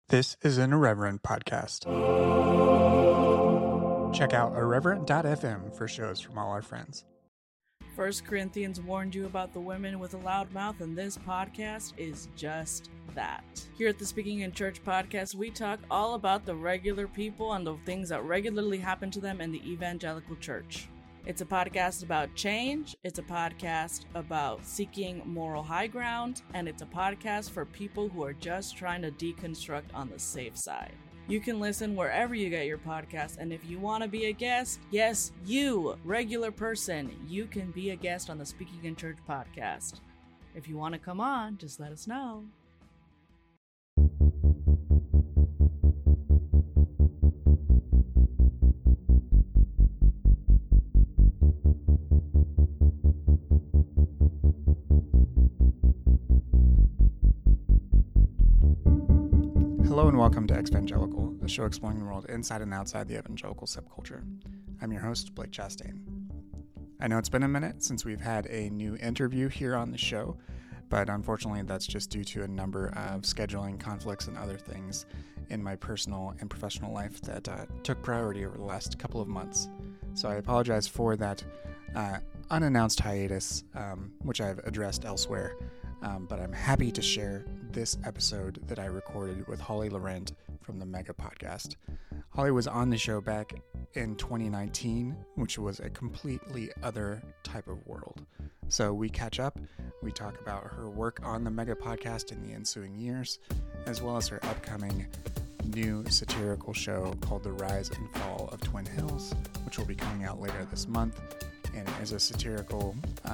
This is an Irreverent podcast. Check out irreverent.fm for shows from all our friends. 1 Corinthians warned you about the women with a loud mouth, and this podcast is just that. Here at the Speaking in Church podcast, we talk all about the regular people and the things that regularly happen to them in the evangelical church. It's a podcast about change, it's a podcast about seeking moral high ground, and it's a podcast for people who are just trying to deconstruct on the safe side. You can listen wherever you get your podcast, and if you want to be a guest, yes, you, regular person, you can be a guest on the Speaking in Church podcast. If you want to come on, just let us know. Hello and welcome to Evangelical, a show exploring the world inside and outside the evangelical subculture. I'm your host, Blake Chastain. I know it's been a minute since we've had a new interview here on the show, but unfortunately that's just due to a number of scheduling conflicts and other things in my personal and professional life that took priority over the last couple of months. So I apologize for that unannounced hiatus, which I've addressed elsewhere. But I'm happy to share this episode that I recorded with Holly Laurent from the Mega Podcast. Holly was on the show back in 2019, which was a completely other type of world. So we catch up, we talk about her work on the Mega Podcast in the ensuing years, as well as her upcoming new satirical show called The Rise and Fall of Twin Hills, which will be coming out later this month, and it is a satirical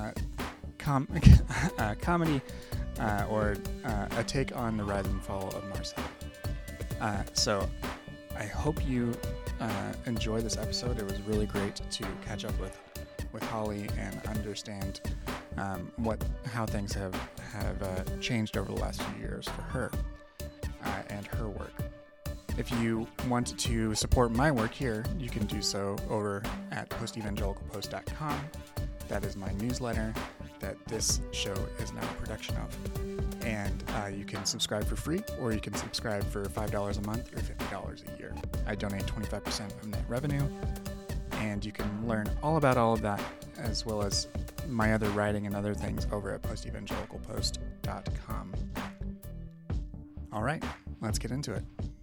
comedy or a take on the rise and fall of Marcel. So I hope you enjoy this episode. It was really great to catch up with Holly and understand how things have changed over the last few years for her and her work. If you want to support my work here, you can do so over at postevangelicalpost.com. That is my newsletter that this show is now a production of. And you can subscribe for free, or you can subscribe for $5 a month or $50 a year. I donate 25% of net revenue, and you can learn all about all of that, as well as my other writing and other things over at postevangelicalpost.com. All right, let's get into it.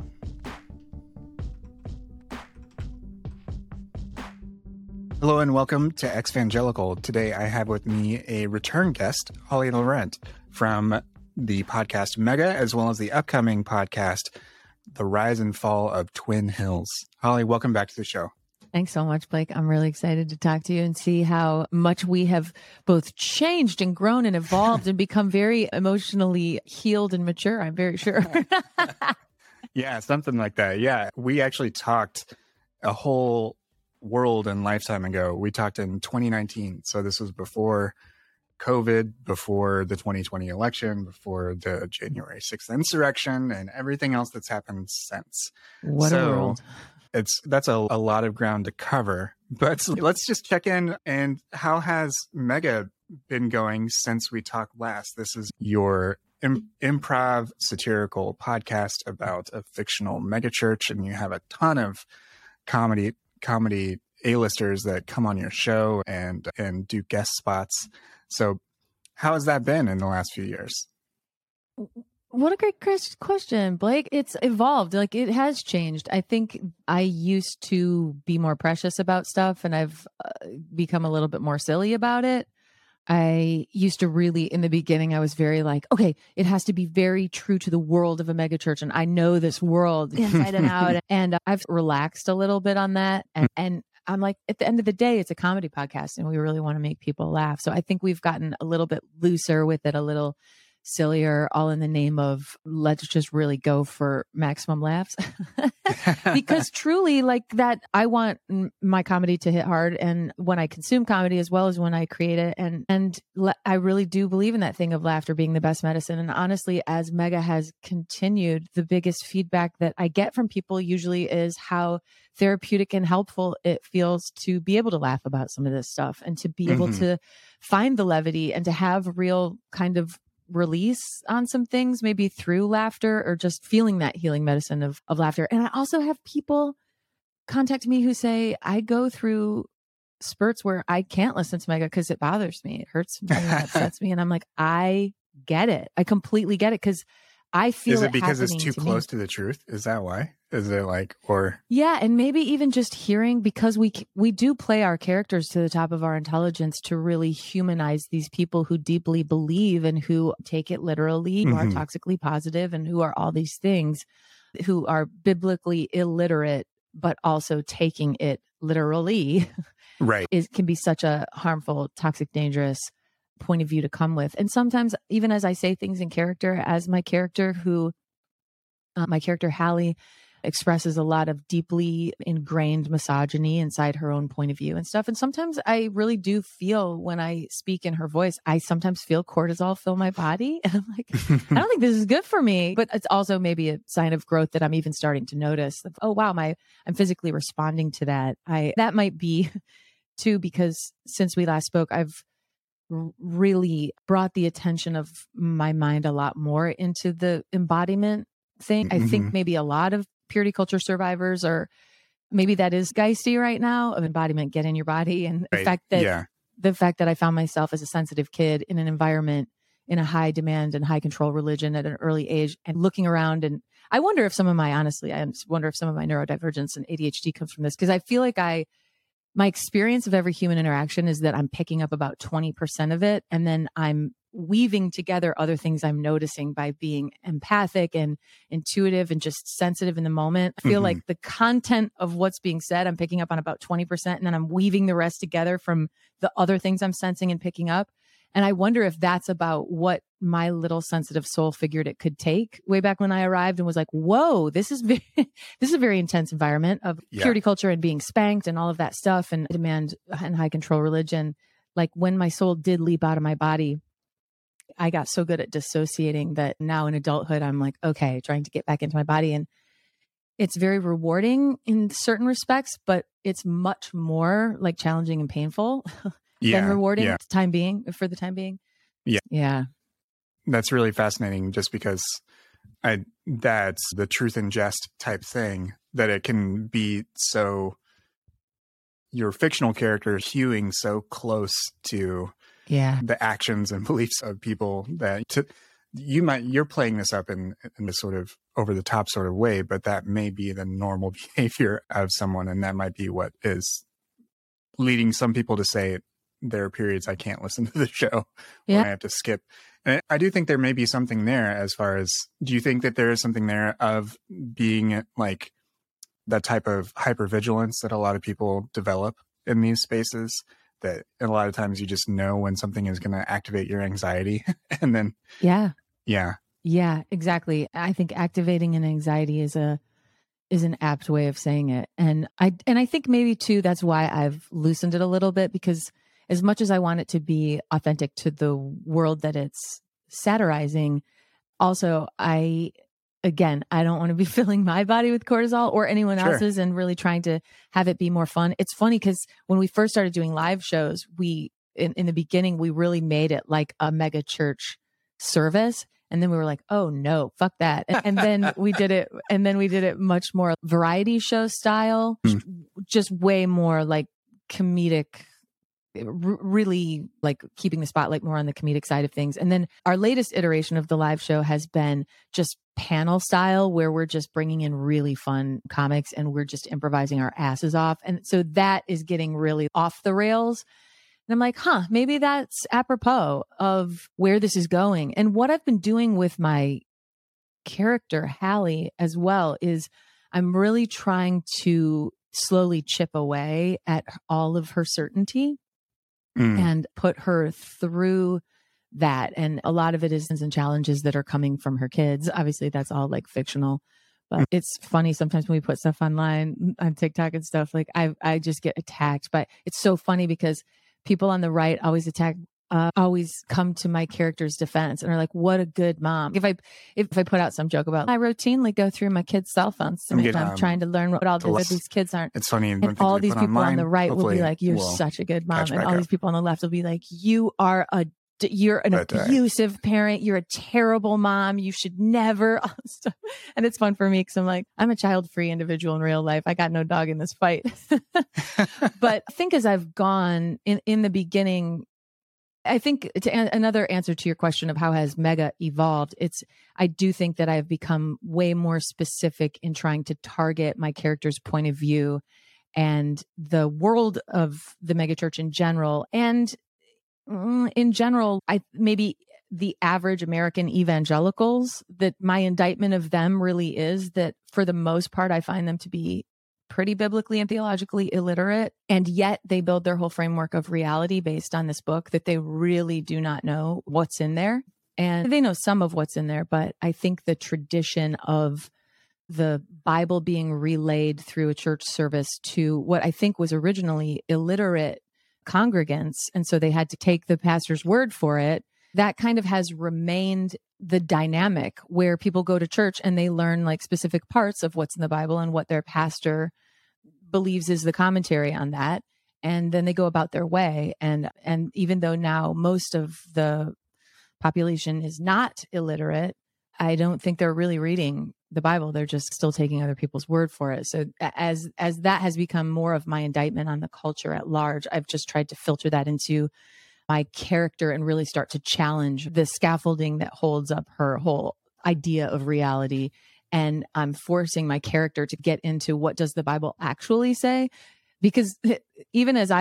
Hello and welcome to Evangelical. Today I have with me a return guest, Holly Laurent, from the podcast Mega, as well as the upcoming podcast, The Rise and Fall of Twin Hills. Holly, welcome back to the show. Thanks so much, Blake. I'm really excited to talk to you and see how much we have both changed and grown and evolved and become very emotionally healed and mature, I'm very sure. Yeah, something like that. Yeah, we actually talked a whole world and lifetime ago. We talked in 2019. So this was before COVID, before the 2020 election, before the January 6th insurrection, and everything else that's happened since. What a world. That's a lot of ground to cover. But let's just check in. And how has Mega been going since we talked last? This is your improv satirical podcast about a fictional megachurch, and you have a ton of comedy A-listers that come on your show and do guest spots. So how has that been in the last few years? What a great question, Blake. It's evolved. Like, it has changed. I think I used to be more precious about stuff, and I've become a little bit more silly about it. I used to really, in the beginning, I was very like, okay, it has to be very true to the world of a megachurch. And I know this world inside and out. And I've relaxed a little bit on that. And I'm like, at the end of the day, it's a comedy podcast and we really want to make people laugh. So I think we've gotten a little bit looser with it, a little sillier, all in the name of let's just really go for maximum laughs. Because truly, like that, I want my comedy to hit hard, and when I consume comedy as well as when I create it, and I really do believe in that thing of laughter being the best medicine. And honestly, as Mega has continued, the biggest feedback that I get from people usually is how therapeutic and helpful it feels to be able to laugh about some of this stuff and to be able to find the levity and to have real kind of release on some things, maybe through laughter or just feeling that healing medicine of laughter. And I also have people contact me who say, I go through spurts where I can't listen to my gut because it bothers me. It hurts me, it upsets me. And I'm like, I get it. I completely get it because I feel Is it because it's too to close me. to the truth? Is that why? Is it like, or Yeah, and maybe even just hearing, because we do play our characters to the top of our intelligence to really humanize these people who deeply believe and who take it literally, who are toxically positive, and who are all these things, who are biblically illiterate, but also taking it literally. right? Can be such a harmful, toxic, dangerous point of view to come with. And sometimes, even as I say things in character, as my character Hallie expresses a lot of deeply ingrained misogyny inside her own point of view and stuff. And sometimes I really do feel, when I speak in her voice, I sometimes feel cortisol fill my body. And I'm like, I don't think this is good for me. But it's also maybe a sign of growth that I'm even starting to notice. Oh, wow, I'm physically responding to that. That might be too, because since we last spoke, I've really brought the attention of my mind a lot more into the embodiment thing. I think maybe a lot of purity culture survivors, or maybe that is geisty right now, of embodiment, get in your body. And the fact that I found myself as a sensitive kid in an environment in a high demand and high control religion at an early age, and looking around, and I wonder if some of my neurodivergence and ADHD comes from this, because I feel like my experience of every human interaction is that I'm picking up about 20% of it. And then I'm weaving together other things I'm noticing by being empathic and intuitive and just sensitive in the moment. I feel like the content of what's being said, I'm picking up on about 20%. And then I'm weaving the rest together from the other things I'm sensing and picking up. And I wonder if that's about what my little sensitive soul figured it could take way back when I arrived, and was like, whoa, this is a very intense environment of purity culture and being spanked and all of that stuff, and demand and high control religion. Like, when my soul did leap out of my body, I got so good at dissociating that now in adulthood, I'm like, okay, trying to get back into my body. And it's very rewarding in certain respects, but it's much more like challenging and painful than rewarding for the time being. Yeah. That's really fascinating, just because that's the truth and jest type thing, that it can be so, your fictional character hewing so close to the actions and beliefs of people that you're playing this up in this sort of over the top sort of way, but that may be the normal behavior of someone. And that might be what is leading some people to say, there are periods I can't listen to the show, or I have to skip. And I do think there may be something there, as far as, do you think that there is something there of being like that type of hypervigilance that a lot of people develop in these spaces, that a lot of times you just know when something is going to activate your anxiety and then. Yeah, exactly. I think activating an anxiety is an apt way of saying it. And I think maybe too, that's why I've loosened it a little bit, because as much as I want it to be authentic to the world that it's satirizing, also I don't want to be filling my body with cortisol or anyone else's, and really trying to have it be more fun. It's funny because when we first started doing live shows, in the beginning, we really made it like a mega church service. And then we were like, oh no, fuck that. And then we did it much more variety show style, just way more like comedic, really like keeping the spotlight more on the comedic side of things. And then our latest iteration of the live show has been just panel style, where we're just bringing in really fun comics and we're just improvising our asses off. And so that is getting really off the rails. And I'm like, maybe that's apropos of where this is going. And what I've been doing with my character, Hallie, as well, is I'm really trying to slowly chip away at all of her certainty and put her through that. And a lot of it is and challenges that are coming from her kids. Obviously, that's all like fictional. But it's funny sometimes when we put stuff online on TikTok and stuff, like I just get attacked. But it's so funny because people on the right always come to my character's defense and are like, what a good mom. If I put out some joke about, I routinely go through my kids' cell phones to make I'm trying to learn what all these kids aren't. It's funny. And all these people on the right will be like, you're such a good mom. And all these people on the left will be like, you are a you're an abusive parent. You're a terrible mom. You should never. And it's fun for me because I'm like, I'm a child-free individual in real life. I got no dog in this fight. But I think as I've gone in the beginning, I think another answer to your question of how has Mega evolved, I do think that I've become way more specific in trying to target my character's point of view and the world of the megachurch in general. And in general, maybe the average American evangelicals, that my indictment of them really is that for the most part, I find them to be pretty biblically and theologically illiterate. And yet they build their whole framework of reality based on this book that they really do not know what's in there. And they know some of what's in there, but I think the tradition of the Bible being relayed through a church service to what I think was originally illiterate congregants, and so they had to take the pastor's word for it, that kind of has remained the dynamic where people go to church and they learn like specific parts of what's in the Bible and what their pastor believes is the commentary on that. And then they go about their way. And even though now most of the population is not illiterate, I don't think they're really reading the Bible. They're just still taking other people's word for it. So as that has become more of my indictment on the culture at large, I've just tried to filter that into my character and really start to challenge the scaffolding that holds up her whole idea of reality. And I'm forcing my character to get into what does the Bible actually say? Because even as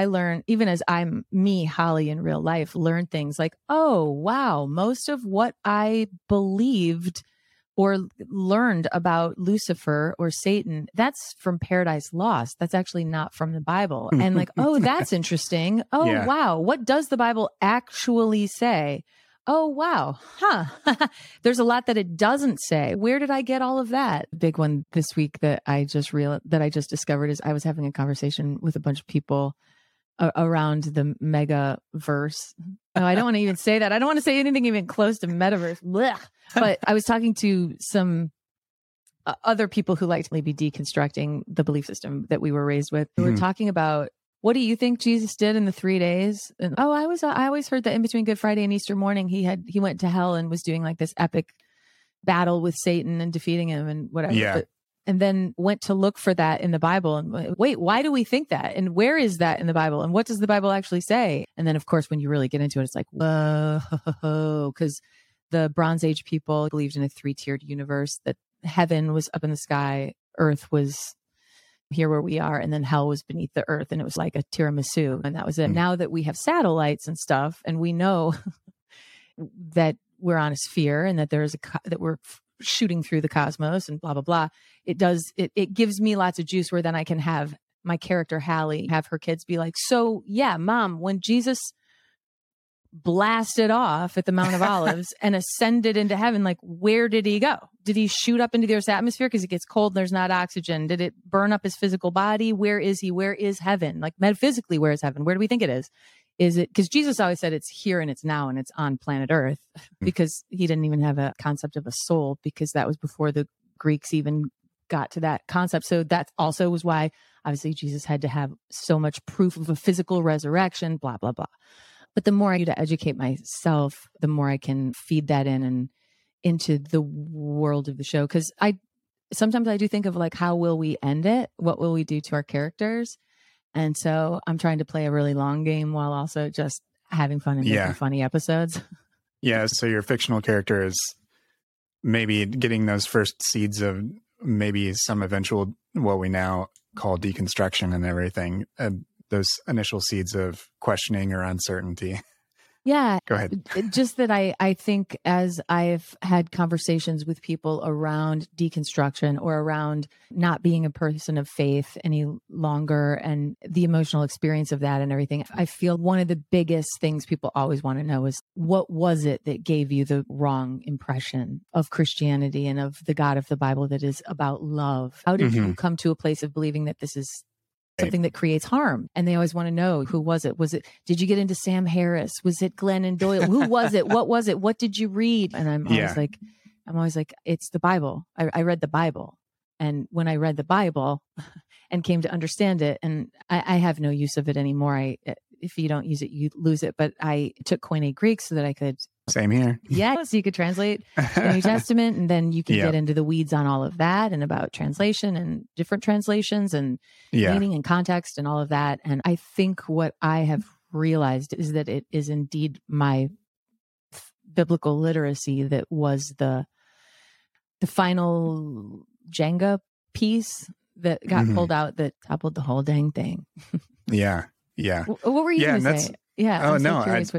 I'm me, Holly, in real life, learn things like, oh, wow, most of what I believed or learned about Lucifer or Satan, that's from Paradise Lost. That's actually not from the Bible. And like, oh, that's interesting. Oh, yeah. Wow. What does the Bible actually say? Oh, wow. Huh. There's a lot that it doesn't say. Where did I get all of that? Big one this week that I just discovered is I was having a conversation with a bunch of people around the mega verse. Oh, I don't want to even say that. I don't want to say anything even close to metaverse. Blech. But I was talking to some other people who like to maybe deconstructing the belief system that we were raised with. We were talking about, what do you think Jesus did in the 3 days? And, I always heard that in between Good Friday and Easter morning, he went to hell and was doing like this epic battle with Satan and defeating him and whatever. Yeah. And then went to look for that in the Bible and wait, why do we think that? And where is that in the Bible? And what does the Bible actually say? And then of course, when you really get into it, it's like, whoa, because the Bronze Age people believed in a 3-tiered universe, that heaven was up in the sky, earth was here where we are, and then hell was beneath the earth. And it was like a tiramisu. And that was it. Now that we have satellites and stuff, and we know that we're on a sphere and that that we're shooting through the cosmos and blah, blah, blah. It gives me lots of juice where then I can have my character, Hallie, have her kids be like, so yeah, Mom, when Jesus blasted off at the Mount of Olives and ascended into heaven, like, where did he go? Did he shoot up into the Earth's atmosphere because it gets cold and there's not oxygen? Did it burn up his physical body? Where is he? Where is heaven? Like, metaphysically, where is heaven? Where do we think it is? Is it because Jesus always said it's here and it's now and it's on planet Earth, because he didn't even have a concept of a soul, because that was before the Greeks even got to that concept. So that also was why obviously Jesus had to have so much proof of a physical resurrection, blah, blah, blah. But the more I do to educate myself, the more I can feed that in and into the world of the show. Because sometimes I do think of like, how will we end it? What will we do to our characters? And so I'm trying to play a really long game while also just having fun and making funny episodes. Yeah. So your fictional character is maybe getting those first seeds of maybe some eventual, what we now call deconstruction and everything. Those initial seeds of questioning or uncertainty. Yeah. Go ahead. Just that I think as I've had conversations with people around deconstruction or around not being a person of faith any longer and the emotional experience of that and everything, I feel one of the biggest things people always want to know is, what was it that gave you the wrong impression of Christianity and of the God of the Bible that is about love? How did you come to a place of believing that this is something that creates harm? And they always want to know, who was it? Did you get into Sam Harris? Was it Glennon Doyle? Who was it? What was it? What did you read? And I'm always like, it's the Bible. I read the Bible. And when I read the Bible and came to understand it, and I have no use of it anymore. if you don't use it, you lose it. But I took Koine Greek so that I could. Same here. Yeah. So you could translate the New Testament, and then you can Yep. get into the weeds on all of that and about translation and different translations and Yeah. meaning and context and all of that. And I think what I have realized is that it is indeed my biblical literacy that was the final Jenga piece that got Mhm. pulled out that toppled the whole dang thing. Yeah. Yeah. What were you Yeah, going and to say? Yeah. Oh, I'm so no, curious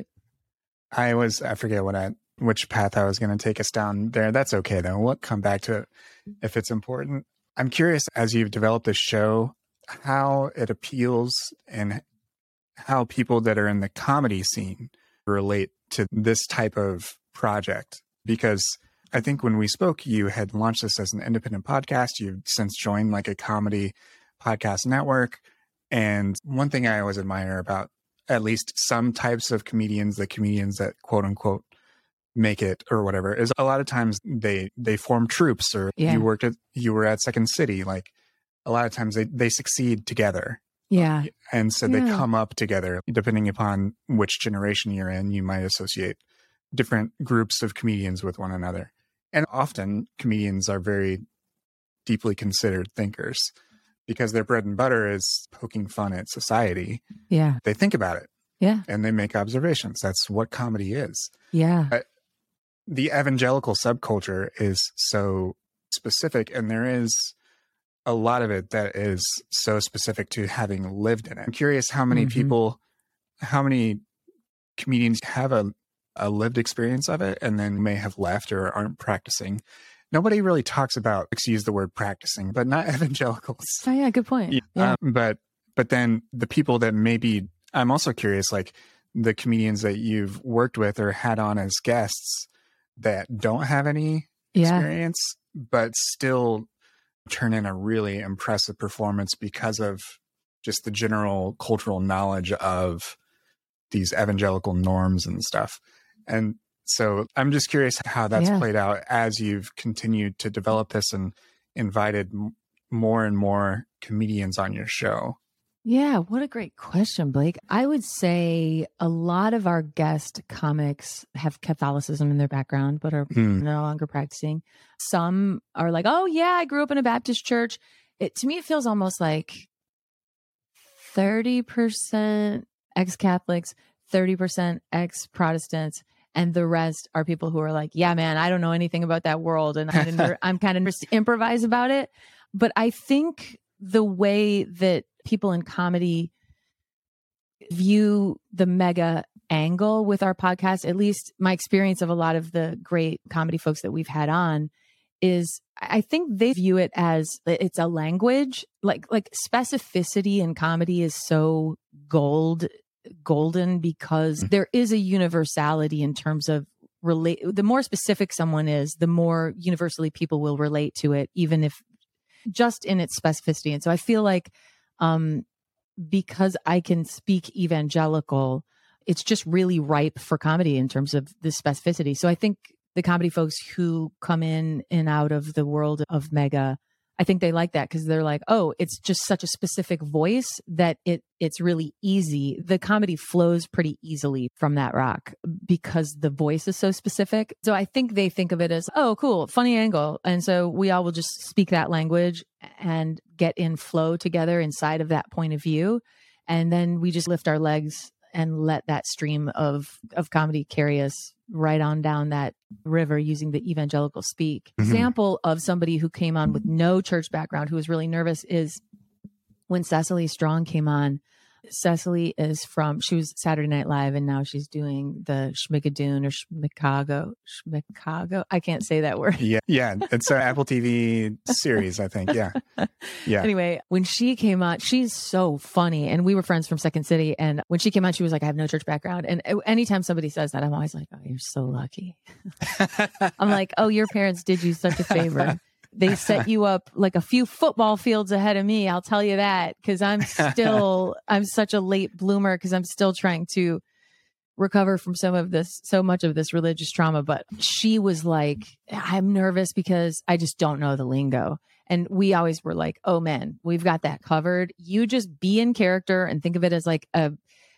I forget which path I was going to take us down there. That's okay though. We'll come back to it if it's important. I'm curious, as you've developed this show, how it appeals and how people that are in the comedy scene relate to this type of project. Because I think when we spoke, you had launched this as an independent podcast. You've since joined like a comedy podcast network. And one thing I always admire about at least some types of comedians, the comedians that quote unquote make it or whatever, is a lot of times they form troops, or Yeah. you were at Second City. Like a lot of times they succeed together. Yeah. And so they Yeah. come up together. Depending upon which generation you're in, you might associate different groups of comedians with one another. And often comedians are very deeply considered thinkers because their bread and butter is poking fun at society. Yeah. They think about it Yeah. and they make observations. That's what comedy is. Yeah. The evangelical subculture is so specific, and there is a lot of it that is so specific to having lived in it. I'm curious how many Mhm. how many comedians have a lived experience of it and then may have left or aren't practicing. Nobody really talks about, excuse the word practicing, but not evangelicals. Oh, yeah. Good point. Yeah. But then the people that maybe, I'm also curious, like the comedians that you've worked with or had on as guests that don't have any Yeah. experience, but still turn in a really impressive performance because of just the general cultural knowledge of these evangelical norms and stuff. And so I'm just curious how that's Yeah. played out as you've continued to develop this and invited more and more comedians on your show. Yeah, what a great question, Blake. I would say a lot of our guest comics have Catholicism in their background, but are no longer practicing. Some are like, oh, yeah, I grew up in a Baptist church. To me, it feels almost like 30% ex-Catholics, 30% ex-Protestants, and the rest are people who are like, yeah, man, I don't know anything about that world. And I'm kind of improvise about it. But I think the way that people in comedy view the mega angle with our podcast, at least my experience of a lot of the great comedy folks that we've had on, is I think they view it as it's a language. Like specificity in comedy is so golden because there is a universality in terms of the more specific someone is, the more universally people will relate to it, even if just in its specificity. And so I feel like because I can speak evangelical, it's just really ripe for comedy in terms of the specificity. So I think the comedy folks who come in and out of the world of mega, I think they like that because they're like, oh, it's just such a specific voice that it's really easy. The comedy flows pretty easily from that rock because the voice is so specific. So I think they think of it as, oh, cool, funny angle. And so we all will just speak that language and get in flow together inside of that point of view. And then we just lift our legs and let that stream of comedy carry us right on down that river using the evangelical speak. Example of somebody who came on with no church background who was really nervous is when Cecily Strong came on. Cecily she was Saturday Night Live, and now she's doing the Schmigadoon or Schmicago. I can't say that word. Yeah. It's an Apple TV series, I think. Yeah. Anyway, when she came on, she's so funny. And we were friends from Second City. And when she came on, she was like, I have no church background. And anytime somebody says that, I'm always like, oh, you're so lucky. I'm like, oh, your parents did you such a favor. They set you up like a few football fields ahead of me. I'll tell you that, because I'm such a late bloomer because I'm still trying to recover from so much of this religious trauma. But she was like, I'm nervous because I just don't know the lingo. And we always were like, oh man, we've got that covered. You just be in character and think of it as like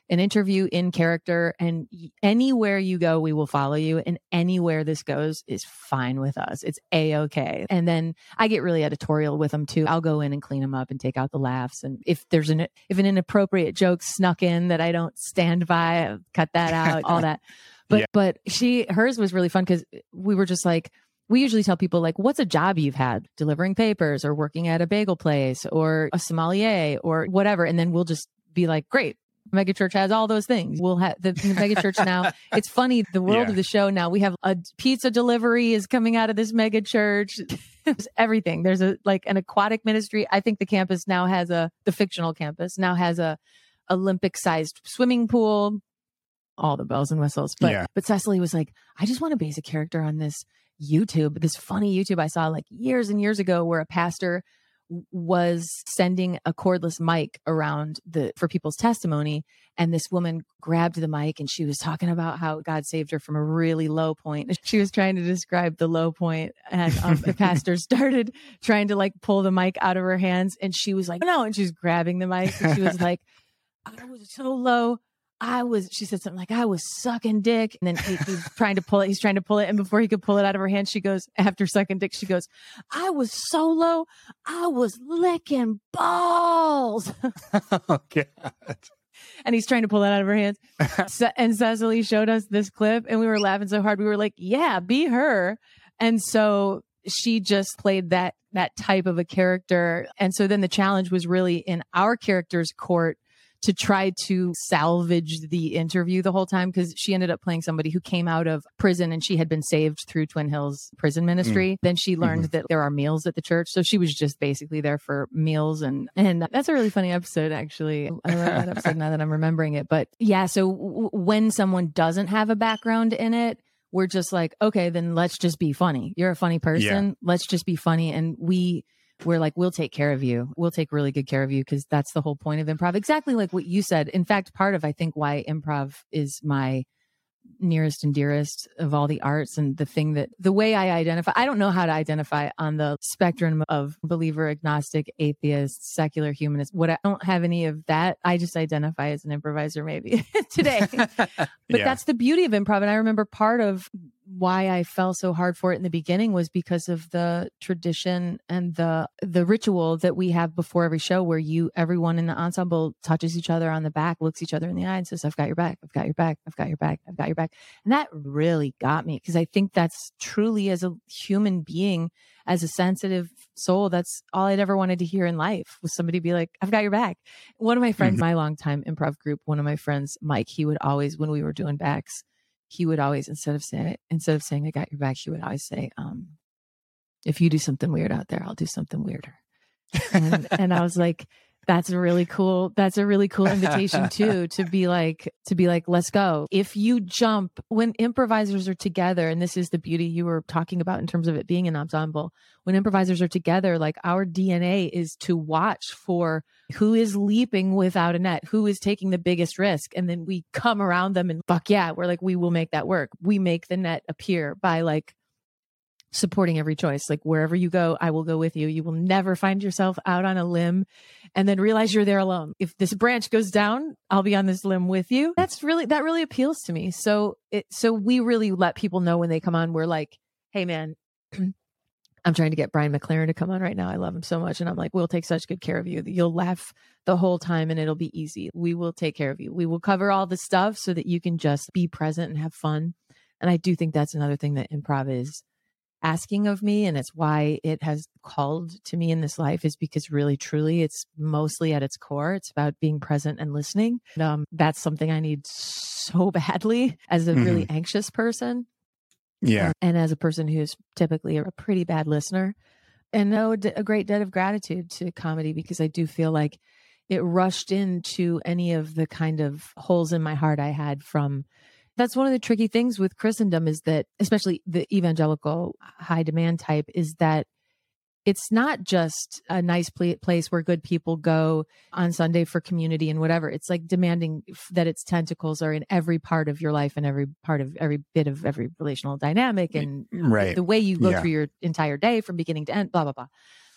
an interview in character, and anywhere you go, we will follow you. And anywhere this goes is fine with us. It's A-okay. And then I get really editorial with them too. I'll go in and clean them up and take out the laughs. And if an inappropriate joke snuck in that I don't stand by, I'll cut that out, all that. But hers was really fun because we were just like, we usually tell people like, what's a job you've had? Delivering papers or working at a bagel place or a sommelier or whatever. And then we'll just be like, great. Megachurch has all those things. We'll have the megachurch now. It's funny, the world of the show now. We have a pizza delivery is coming out of this megachurch. It's everything. There's an aquatic ministry. I think the campus now has the fictional campus now has a Olympic-sized swimming pool. All the bells and whistles. But Cecily was like, I just want to base a character on this funny YouTube I saw like years and years ago where a pastor was sending a cordless mic around for people's testimony. And this woman grabbed the mic and she was talking about how God saved her from a really low point. She was trying to describe the low point, and the pastor started trying to like pull the mic out of her hands. And she was like, no. And she was grabbing the mic and she was like, I was so low. She said something like, I was sucking dick. And then he's trying to pull it. He's trying to pull it. And before he could pull it out of her hand, she goes, after sucking dick, she goes, I was so low. I was licking balls. Oh, God. And he's trying to pull that out of her hands. And Cecily showed us this clip and we were laughing so hard. We were like, yeah, be her. And so she just played that type of a character. And so then the challenge was really in our character's court to try to salvage the interview the whole time, because she ended up playing somebody who came out of prison and she had been saved through Twin Hills prison ministry. Then she learned that there are meals at the church. So she was just basically there for meals. And that's a really funny episode, actually. I love that episode now that I'm remembering it. But yeah, so when someone doesn't have a background in it, we're just like, okay, then let's just be funny. You're a funny person. Yeah. Let's just be funny. And we're like, we'll take care of you. We'll take really good care of you, because that's the whole point of improv. Exactly like what you said. In fact, part of, I think, why improv is my nearest and dearest of all the arts, and the way I identify, I don't know how to identify on the spectrum of believer, agnostic, atheist, secular, humanist. I don't have any of that. I just identify as an improviser maybe today. But that's the beauty of improv. And I remember part of why I fell so hard for it in the beginning was because of the tradition and the ritual that we have before every show, where everyone in the ensemble touches each other on the back, looks each other in the eye and says, I've got your back, I've got your back, I've got your back, I've got your back. And that really got me, because I think that's truly, as a human being, as a sensitive soul, that's all I'd ever wanted to hear in life, was somebody be like, I've got your back. One of my friends, my longtime improv group, one of my friends, Mike, he would always, when we were doing backs, he would always, instead of saying I got your back, he would always say, if you do something weird out there, I'll do something weirder. And I was like, that's a really cool invitation too, to be like, let's go. If you jump, when improvisers are together, and this is the beauty you were talking about in terms of it being an ensemble, when improvisers are together, like, our DNA is to watch for who is leaping without a net, who is taking the biggest risk. And then we come around them and fuck yeah, we're like, we will make that work. We make the net appear by like supporting every choice. Like, wherever you go, I will go with you. You will never find yourself out on a limb and then realize you're there alone. If this branch goes down, I'll be on this limb with you. That really appeals to me. So we really let people know when they come on, we're like, hey man, I'm trying to get Brian McLaren to come on right now. I love him so much. And I'm like, we'll take such good care of you. You'll laugh the whole time and it'll be easy. We will take care of you. We will cover all the stuff so that you can just be present and have fun. And I do think that's another thing that improv is asking of me, and it's why it has called to me in this life, is because really truly it's mostly at its core, it's about being present and listening. That's something I need so badly as a really anxious person, and as a person who's typically a pretty bad listener. And a great debt of gratitude to comedy, because I do feel like it rushed into any of the kind of holes in my heart I had from. That's one of the tricky things with Christendom, is that, especially the evangelical high demand type, is that it's not just a nice place where good people go on Sunday for community and whatever. It's like demanding that its tentacles are in every part of your life and every part of every bit of every relational dynamic and the way you go through your entire day from beginning to end, blah, blah, blah.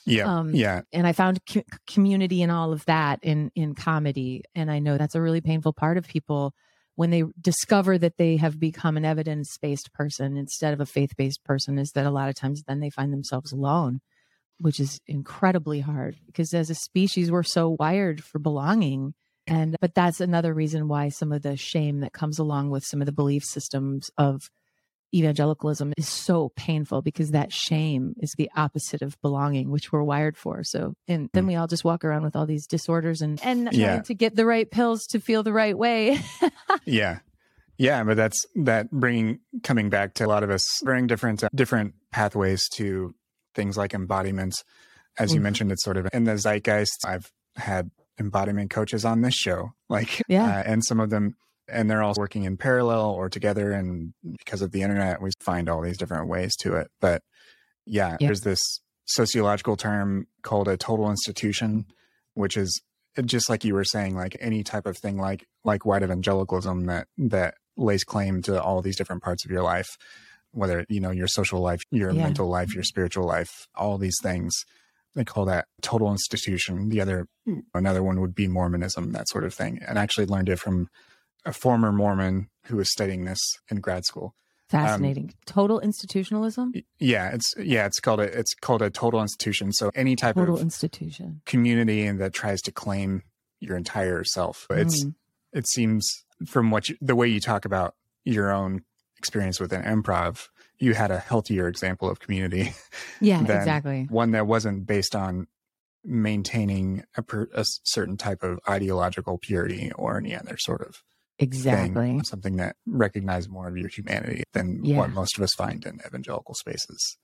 Yeah. And I found community and all of that in comedy. And I know that's a really painful part of people when they discover that they have become an evidence-based person instead of a faith-based person, is that a lot of times then they find themselves alone, which is incredibly hard because as a species, we're so wired for belonging. But that's another reason why some of the shame that comes along with some of the belief systems of evangelicalism is so painful, because that shame is the opposite of belonging, which we're wired for. So, and then we all just walk around with all these disorders and trying to get the right pills to feel the right way. Yeah. But that's coming back to a lot of us bring different pathways to things like embodiment. As you mentioned, it's sort of in the zeitgeist. I've had embodiment coaches on this show, and some of them, and they're all working in parallel or together. And because of the internet, we find all these different ways to it. But there's this sociological term called a total institution, which is just like you were saying, like any type of thing like white evangelicalism that lays claim to all these different parts of your life, whether, your social life, your mental life, your spiritual life, all these things. They call that total institution. Another one would be Mormonism, that sort of thing. And I actually learned it from a former Mormon who was studying this in grad school. Fascinating. Total institutionalism? It's called a total institution. So any type of institution community that tries to claim your entire self. It seems from the way you talk about your own experience within improv, you had a healthier example of community. Yeah, exactly. One that wasn't based on maintaining a certain type of ideological purity or any other sort of thing, something that recognized more of your humanity than what most of us find in evangelical spaces.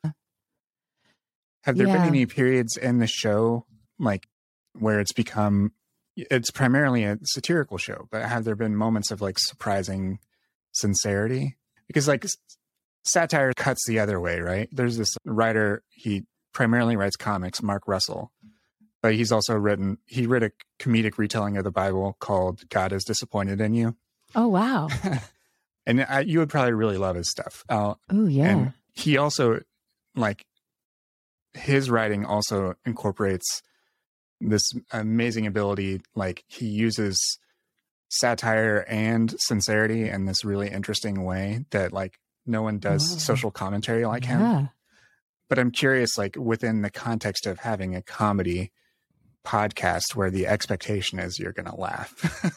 Have there been any periods in the show, like, where it's primarily a satirical show, but have there been moments of like surprising sincerity? Because like satire cuts the other way, right? There's this writer, he primarily writes comics, Mark Russell, but he's also wrote a comedic retelling of the Bible called God Is Disappointed in You. Oh, wow. And you would probably really love his stuff. Oh, yeah. And he also, like, his writing also incorporates this amazing ability. Like, he uses satire and sincerity in this really interesting way that, like, no one does social commentary like him. But I'm curious, like, within the context of having a comedy podcast where the expectation is you're going to laugh.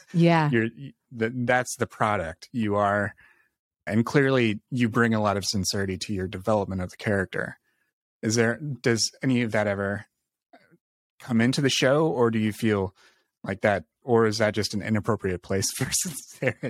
That's the product you are. And clearly you bring a lot of sincerity to your development of the character. Does any of that ever come into the show, or do you feel like that, or is that just an inappropriate place for sincerity?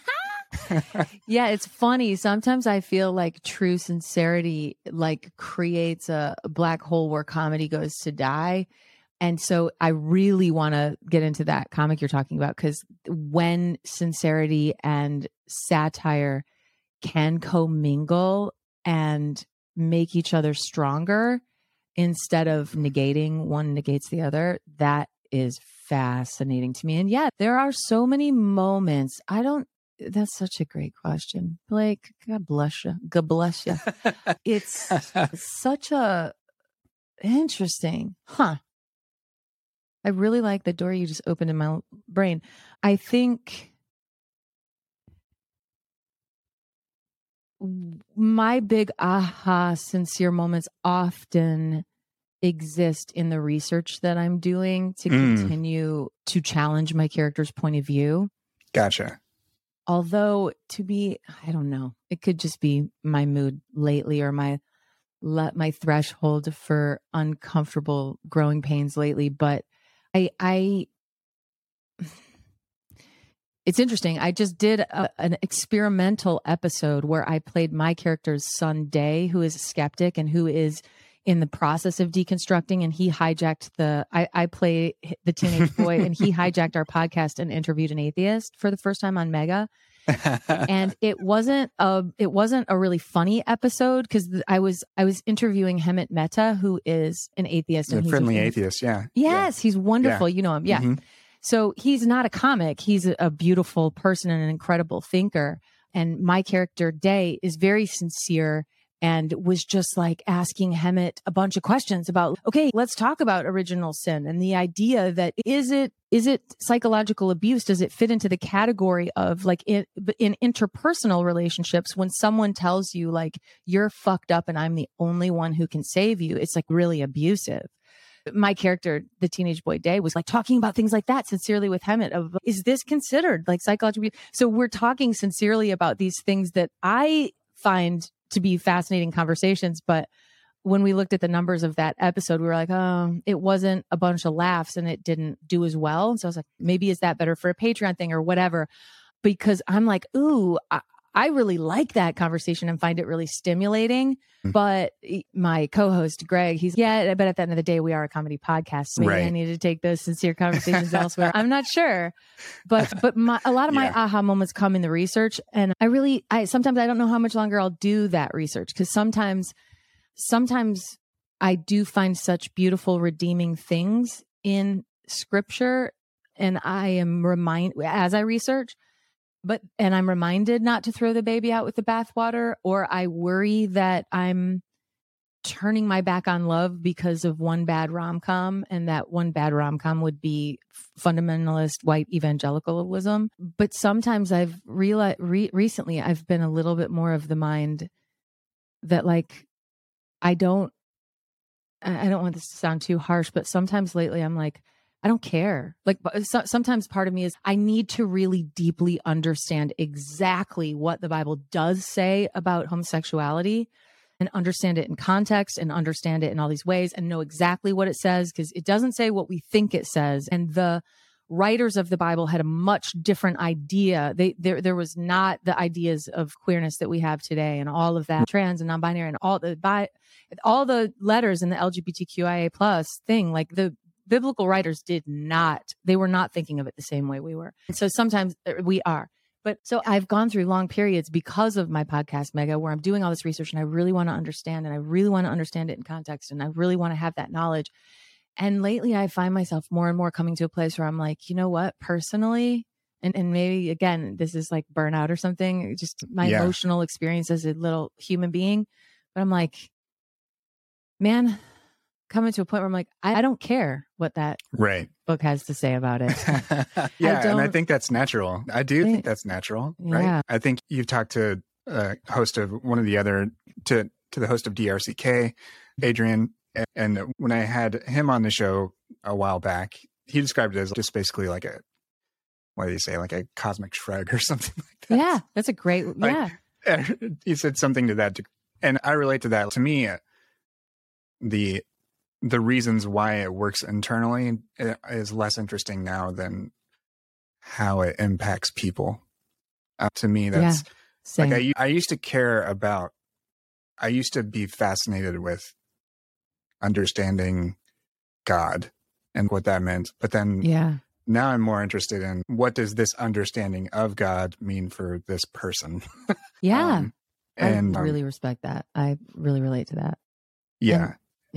Yeah, it's funny. Sometimes I feel like true sincerity like creates a black hole where comedy goes to die. And so I really want to get into that comic you're talking about, because when sincerity and satire can commingle and make each other stronger instead of negating, one negates the other, that is fascinating to me. And yeah, there are so many moments. That's such a great question, Blake. God bless you. God bless you. It's such a interesting, I really like the door you just opened in my brain. I think my big sincere moments often exist in the research that I'm doing to continue to challenge my character's point of view. Gotcha. Although I don't know, it could just be my mood lately or my threshold for uncomfortable growing pains lately. But it's interesting. I just did an experimental episode where I played my character's son, Day, who is a skeptic and who is in the process of deconstructing. And he hijacked I play the teenage boy, and he hijacked our podcast and interviewed an atheist for the first time on Mega. And it wasn't a really funny episode, because I was interviewing Hemant Mehta, who is an atheist, and a friendly atheist. He's wonderful. Yeah. You know him. Yeah. Mm-hmm. So he's not a comic. He's a beautiful person and an incredible thinker. And my character Day is very sincere and was just like asking Hemant a bunch of questions about, okay, let's talk about original sin and the idea that is it psychological abuse? Does it fit into the category of like in interpersonal relationships when someone tells you like you're fucked up and I'm the only one who can save you? It's like really abusive. My character, the teenage boy Day, was like talking about things like that sincerely with Hemant of, is this considered like psychological abuse? So we're talking sincerely about these things that I find to be fascinating conversations. But when we looked at the numbers of that episode, we were like, oh, it wasn't a bunch of laughs and it didn't do as well. And so I was like, maybe is that better for a Patreon thing or whatever? Because I'm like, ooh, I really like that conversation and find it really stimulating. But my co-host, Greg, but at the end of the day, we are a comedy podcast. So maybe I need to take those sincere conversations elsewhere. I'm not sure. But a lot of my aha moments come in the research. And sometimes I don't know how much longer I'll do that research, because sometimes I do find such beautiful, redeeming things in scripture. And I am reminded as I research, and I'm reminded not to throw the baby out with the bathwater, or I worry that I'm turning my back on love because of one bad rom-com, and that one bad rom-com would be fundamentalist white evangelicalism. But sometimes I've realized recently I've been a little bit more of the mind that like, I don't want this to sound too harsh, but sometimes lately I'm like, I don't care. Like sometimes part of me is I need to really deeply understand exactly what the Bible does say about homosexuality and understand it in context and understand it in all these ways and know exactly what it says, because it doesn't say what we think it says. And the writers of the Bible had a much different idea. There was not the ideas of queerness that we have today and all of that, trans and non-binary and all the letters in the LGBTQIA plus thing. Like the biblical writers they were not thinking of it the same way we were. And so sometimes we are. But so I've gone through long periods because of my podcast, Mega, where I'm doing all this research and I really want to understand, and I really want to understand it in context, and I really want to have that knowledge. And lately I find myself more and more coming to a place where I'm like, you know what, personally, and maybe again, this is like burnout or something, just my emotional experience as a little human being. But I'm like, man, coming to a point where I'm like, I don't care what that book has to say about it. And I think that's natural. I do think that's natural, right? I think you've talked to a host of one of the other, to the host of DRCK, Adrian, and when I had him on the show a while back, he described it as just basically like what do you say, like a cosmic shrug or something like that. Yeah, that's a great, He said something to that, and I relate to that. To me, the reasons why it works internally is less interesting now than how it impacts people. To me, that's like I used to care about. I used to be fascinated with understanding God and what that meant, but then now I'm more interested in what does this understanding of God mean for this person. And I really respect that. I really relate to that. Yeah.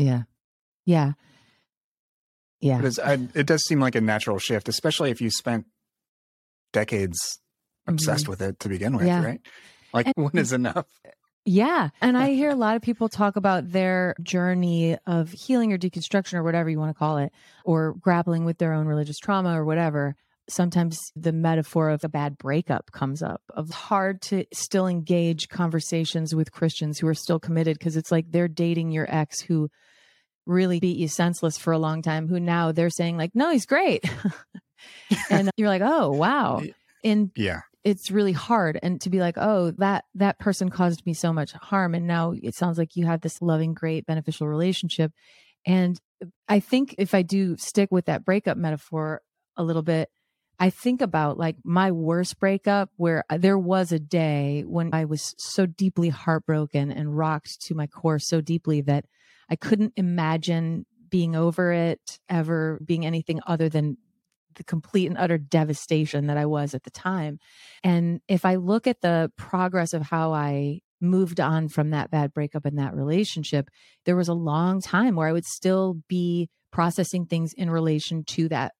But it does seem like a natural shift, especially if you spent decades obsessed with it to begin with, right? Like, when is enough? Yeah. And I hear a lot of people talk about their journey of healing or deconstruction or whatever you want to call it, or grappling with their own religious trauma or whatever. Sometimes the metaphor of a bad breakup comes up, of hard to still engage conversations with Christians who are still committed, because it's like they're dating your ex who really beat you senseless for a long time, who now they're saying like, no, he's great. And you're like, oh, wow. And it's really hard. And to be like, oh, that person caused me so much harm. And now it sounds like you have this loving, great, beneficial relationship. And I think if I do stick with that breakup metaphor a little bit, I think about like my worst breakup, where there was a day when I was so deeply heartbroken and rocked to my core so deeply that I couldn't imagine being over it, ever being anything other than the complete and utter devastation that I was at the time. And if I look at the progress of how I moved on from that bad breakup in that relationship, there was a long time where I would still be processing things in relation to that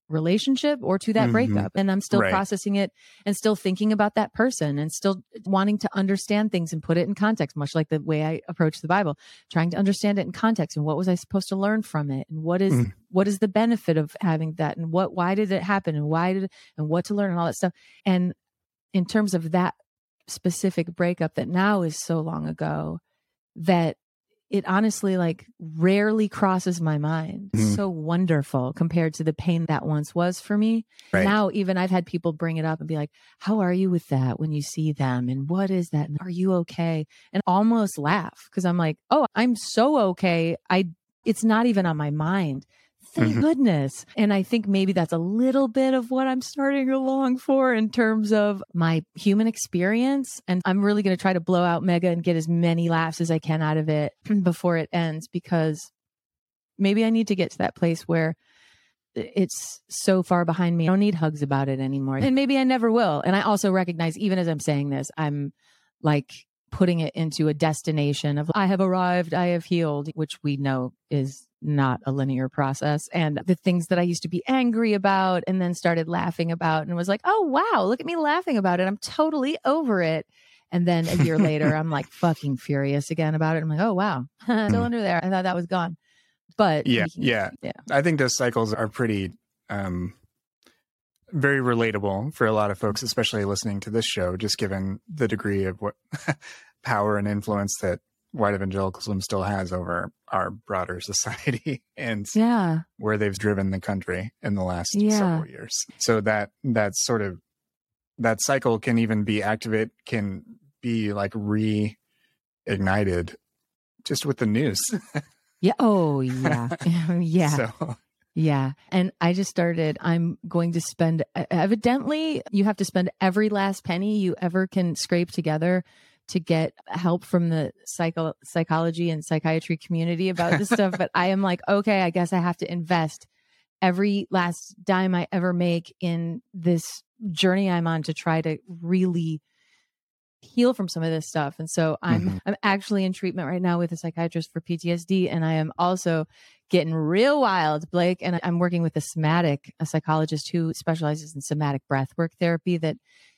relationship or to that breakup. And I'm still processing it and still thinking about that person and still wanting to understand things and put it in context, much like the way I approach the Bible, trying to understand it in context and what was I supposed to learn from it and what is the benefit of having that and why did it happen and what to learn and all that stuff. And in terms of that specific breakup that now is so long ago, that it honestly like rarely crosses my mind. So wonderful compared to the pain that once was for me. Now, even I've had people bring it up and be like, how are you with that when you see them? And what is that? And are you okay? And almost laugh because I'm like, oh, I'm so okay. It's not even on my mind. Thank goodness. And I think maybe that's a little bit of what I'm starting along for in terms of my human experience. And I'm really going to try to blow out Mega and get as many laughs as I can out of it before it ends, because maybe I need to get to that place where it's so far behind me. I don't need hugs about it anymore. And maybe I never will. And I also recognize, even as I'm saying this, I'm like putting it into a destination of I have arrived, I have healed, which we know is not a linear process. And the things that I used to be angry about and then started laughing about and was like, oh, wow, look at me laughing about it. I'm totally over it. And then a year later, I'm like fucking furious again about it. I'm like, oh, wow, still under there. I thought that was gone. But yeah. I think those cycles are pretty very relatable for a lot of folks, especially listening to this show, just given the degree of what power and influence that white evangelicalism still has over our broader society and where they've driven the country in the last several years. So that sort of that cycle can even be can be like reignited just with the news. Yeah. Oh, yeah. Yeah. So. Yeah. And I just started, I'm going to spend, evidently, you have to spend every last penny you ever can scrape together to get help from the psychology and psychiatry community about this stuff. But I am like, okay, I guess I have to invest every last dime I ever make in this journey I'm on to try to really heal from some of this stuff. And so I'm actually in treatment right now with a psychiatrist for PTSD. And I am also getting real wild, Blake. And I'm working with a psychologist who specializes in somatic breathwork therapy that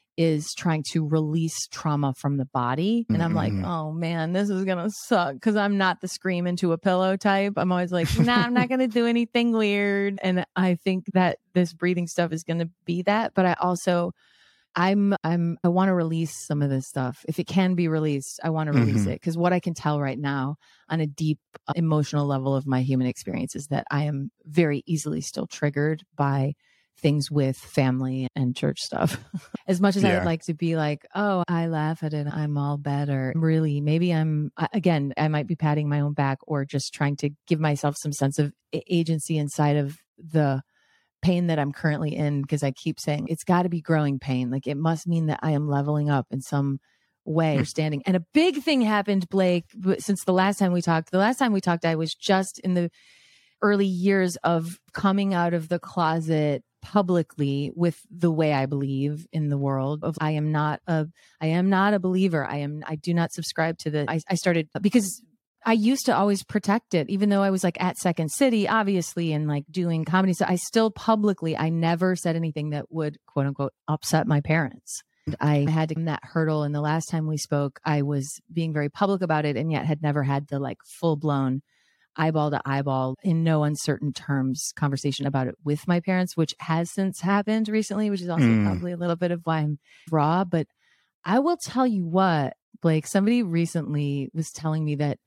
is trying to release trauma from the body. And I'm like, oh man, this is going to suck because I'm not the scream into a pillow type. I'm always like, nah, I'm not going to do anything weird. And I think that this breathing stuff is going to be that. But I also, I want to release some of this stuff. If it can be released, I want to release it. Because what I can tell right now on a deep emotional level of my human experience is that I am very easily still triggered by things with family and church stuff. As much as I would like to be like, oh, I laugh at it, I'm all better. Really, maybe I might be patting my own back or just trying to give myself some sense of agency inside of the pain that I'm currently in, because I keep saying it's got to be growing pain. Like it must mean that I am leveling up in some way or standing. And a big thing happened, Blake, since the last time we talked. The last time we talked, I was just in the early years of coming out of the closet publicly with the way I believe in the world of I am not a believer. I do not subscribe to I started because I used to always protect it, even though I was like at Second City, obviously, and like doing comedy. So I still publicly, I never said anything that would quote unquote upset my parents. I had to that hurdle. And the last time we spoke, I was being very public about it and yet had never had the like full blown eyeball to eyeball in no uncertain terms conversation about it with my parents, which has since happened recently, which is also probably a little bit of why I'm raw. But I will tell you what, Blake, somebody recently was telling me that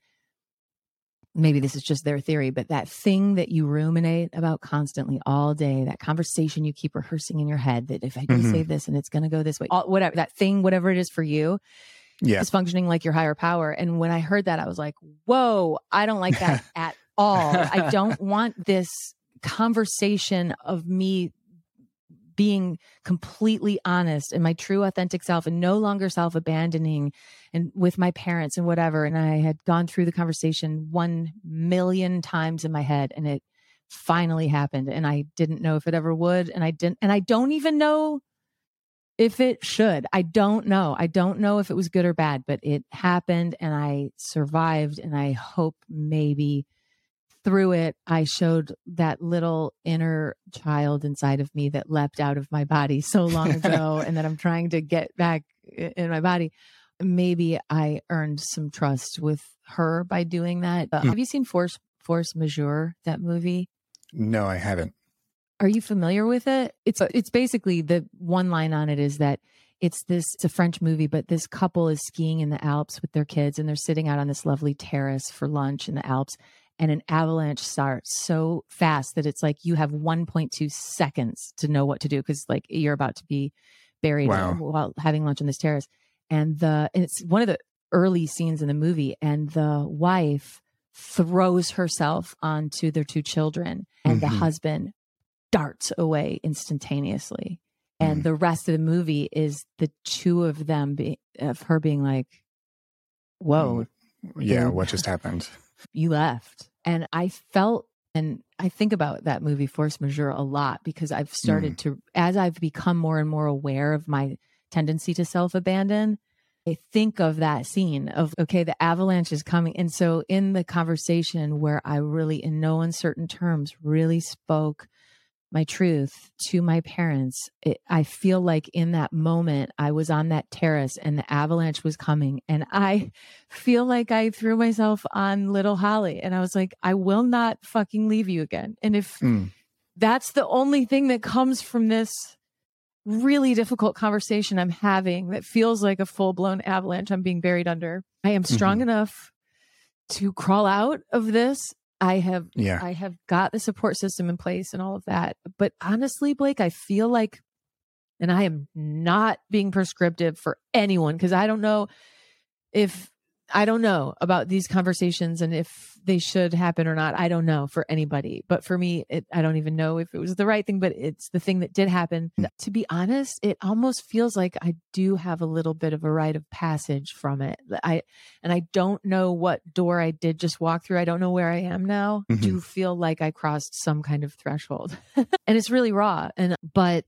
maybe this is just their theory, but that thing that you ruminate about constantly all day, that conversation you keep rehearsing in your head, that if I do say this and it's going to go this way, whatever that thing, whatever it is for you, is functioning like your higher power. And when I heard that, I was like, whoa, I don't like that at all. I don't want this conversation of me being completely honest and my true authentic self and no longer self-abandoning and with my parents and whatever. And I had gone through the conversation 1,000,000 times in my head and it finally happened. And I didn't know if it ever would. And I don't even know if it should. I don't know. I don't know if it was good or bad, but it happened and I survived. And I hope maybe through it, I showed that little inner child inside of me that leapt out of my body so long ago and that I'm trying to get back in my body. Maybe I earned some trust with her by doing that. Have you seen Force Majeure, that movie? No, I haven't. Are you familiar with it? It's basically, the one line on it is that it's a French movie, but this couple is skiing in the Alps with their kids and they're sitting out on this lovely terrace for lunch in the Alps. And an avalanche starts so fast that it's like you have 1.2 seconds to know what to do, because like you're about to be buried while having lunch on this terrace. And it's one of the early scenes in the movie, and the wife throws herself onto their two children, and the husband darts away instantaneously. And the rest of the movie is the two of them her being like, whoa. Yeah, dude, what just happened? You left. And I felt, and I think about that movie Force Majeure a lot, because I've started to, as I've become more and more aware of my tendency to self-abandon, I think of that scene of, okay, the avalanche is coming. And so in the conversation where I really, in no uncertain terms, really spoke my truth to my parents, I feel like in that moment I was on that terrace and the avalanche was coming, and I feel like I threw myself on little Holly and I was like, I will not fucking leave you again. And if that's the only thing that comes from this really difficult conversation I'm having that feels like a full-blown avalanche I'm being buried under, I am strong enough to crawl out of this. I have got the support system in place and all of that. But honestly, Blake, I feel like, and I am not being prescriptive for anyone, because I don't know about these conversations and if they should happen or not. I don't know for anybody, but for me, I don't even know if it was the right thing, but it's the thing that did happen. To be honest, it almost feels like I do have a little bit of a rite of passage from it. I don't know what door I did just walk through. I don't know where I am now. I do feel like I crossed some kind of threshold and it's really raw. But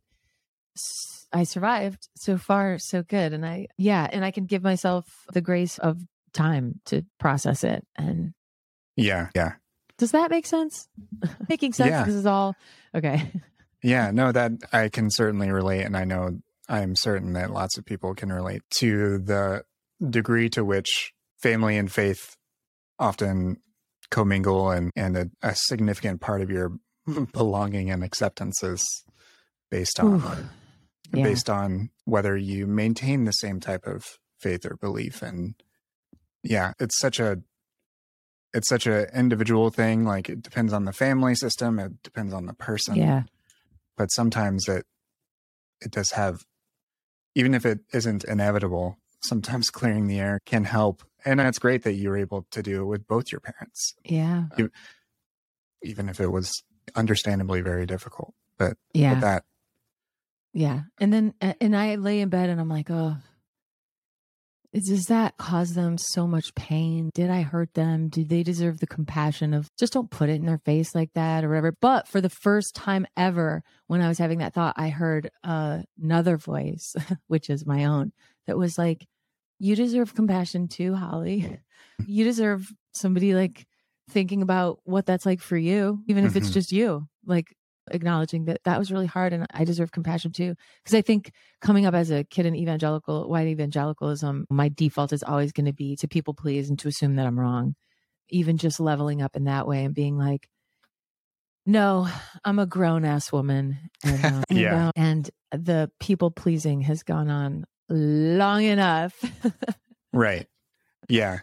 I survived. So far, so good. And I can give myself the grace of time to process it. And yeah. Does that make sense? Making sense? Yeah. This is all okay. Yeah, no, that I can certainly relate. And I know I'm certain that lots of people can relate to the degree to which family and faith often commingle, and a significant part of your belonging and acceptance is based on whether you maintain the same type of faith or belief. And yeah, it's such a individual thing. Like, it depends on the family system. It depends on the person. Yeah. But sometimes it does have, even if it isn't inevitable, sometimes clearing the air can help. And it's great that you were able to do it with both your parents. Yeah. Even if it was understandably very difficult. But yeah. with that. Yeah. And then, and I lay in bed and I'm like, oh, does that cause them so much pain? Did I hurt them? Do they deserve the compassion of just don't put it in their face like that or whatever? But for the first time ever, when I was having that thought, I heard another voice, which is my own, that was like, you deserve compassion too, Holly. You deserve somebody like thinking about what that's like for you, even if it's just you, like acknowledging that was really hard and I deserve compassion too. Because I think coming up as a kid in white evangelicalism, my default is always going to be to people please and to assume that I'm wrong. Even just leveling up in that way and being like, no, I'm a grown ass woman. And, and the people pleasing has gone on long enough. Right. Yeah.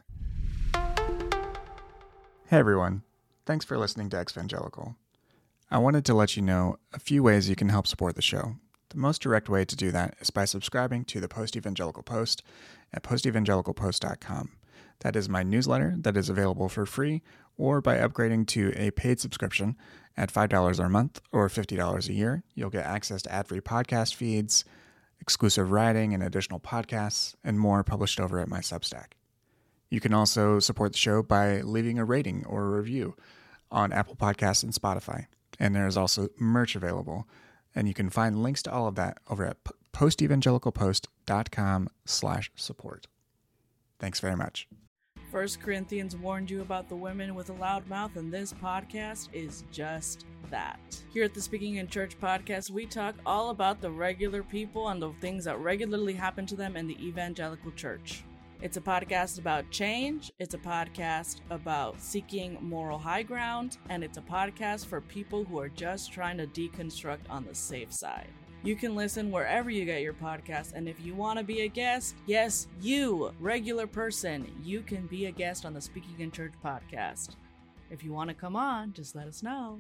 Hey everyone. Thanks for listening to Exvangelical. I wanted to let you know a few ways you can help support the show. The most direct way to do that is by subscribing to the Post-Evangelical Post at postevangelicalpost.com. That is my newsletter that is available for free, or by upgrading to a paid subscription at $5 a month or $50 a year. You'll get access to ad-free podcast feeds, exclusive writing and additional podcasts, and more published over at my Substack. You can also support the show by leaving a rating or a review on Apple Podcasts and Spotify. And there's also merch available. And you can find links to all of that over at postevangelicalpost.com/support. Thanks very much. 1 Corinthians warned you about the women with a loud mouth, and this podcast is just that. Here at the Speaking in Church podcast, we talk all about the regular people and the things that regularly happen to them in the evangelical church. It's a podcast about change, it's a podcast about seeking moral high ground, and it's a podcast for people who are just trying to deconstruct on the safe side. You can listen wherever you get your podcast, and if you want to be a guest, yes, you, regular person, you can be a guest on the Speaking in Church podcast. If you want to come on, just let us know.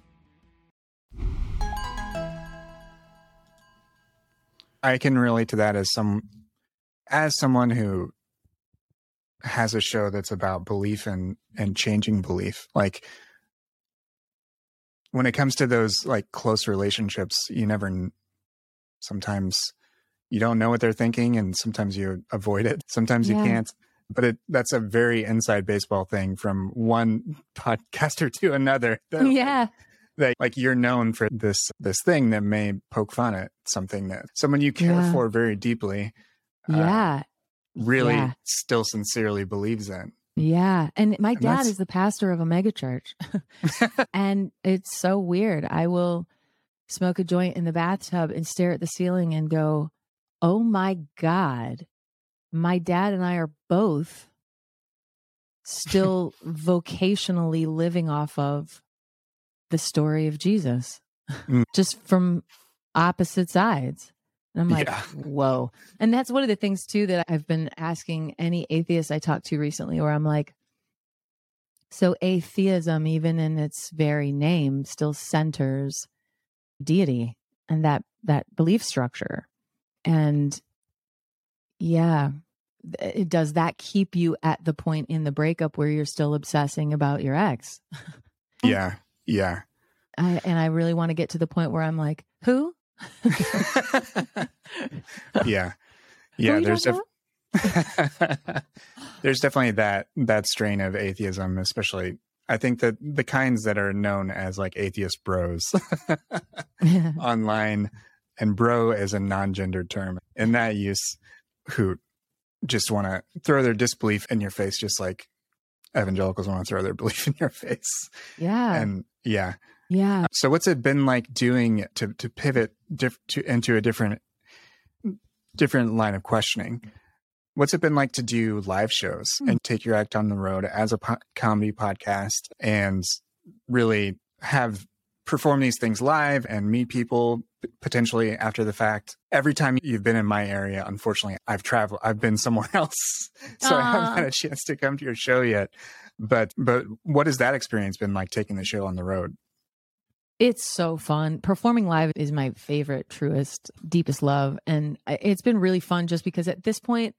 I can relate to that as someone who has a show that's about belief and changing belief. Like, when it comes to those like close relationships, sometimes you don't know what they're thinking, and sometimes you avoid it. Sometimes you can't. But that's a very inside baseball thing from one podcaster to another. That like you're known for this thing that may poke fun at something that someone you care for very deeply. Really still sincerely believes in. Yeah. And my dad is the pastor of a megachurch. And it's so weird. I will smoke a joint in the bathtub and stare at the ceiling and go, oh my God, my dad and I are both still vocationally living off of the story of Jesus, just from opposite sides. And I'm like, whoa. And that's one of the things too that I've been asking any atheist I talked to recently, where I'm like, so atheism, even in its very name, still centers deity and that belief structure. And does that keep you at the point in the breakup where you're still obsessing about your ex? Yeah. I really want to get to the point where I'm like, who? Yeah. There's definitely that strain of atheism, especially I think that the kinds that are known as like atheist bros online, and bro is a non-gendered term in that use, who just want to throw their disbelief in your face, just like evangelicals want to throw their belief in your face. So what's it been like doing to pivot into a different line of questioning? What's it been like to do live shows and take your act on the road as a comedy podcast and really perform these things live and meet people potentially after the fact? Every time you've been in my area, unfortunately, I've been somewhere else. So I haven't had a chance to come to your show yet. But what has that experience been like, taking the show on the road? It's so fun. Performing live is my favorite, truest, deepest love. And it's been really fun just because at this point,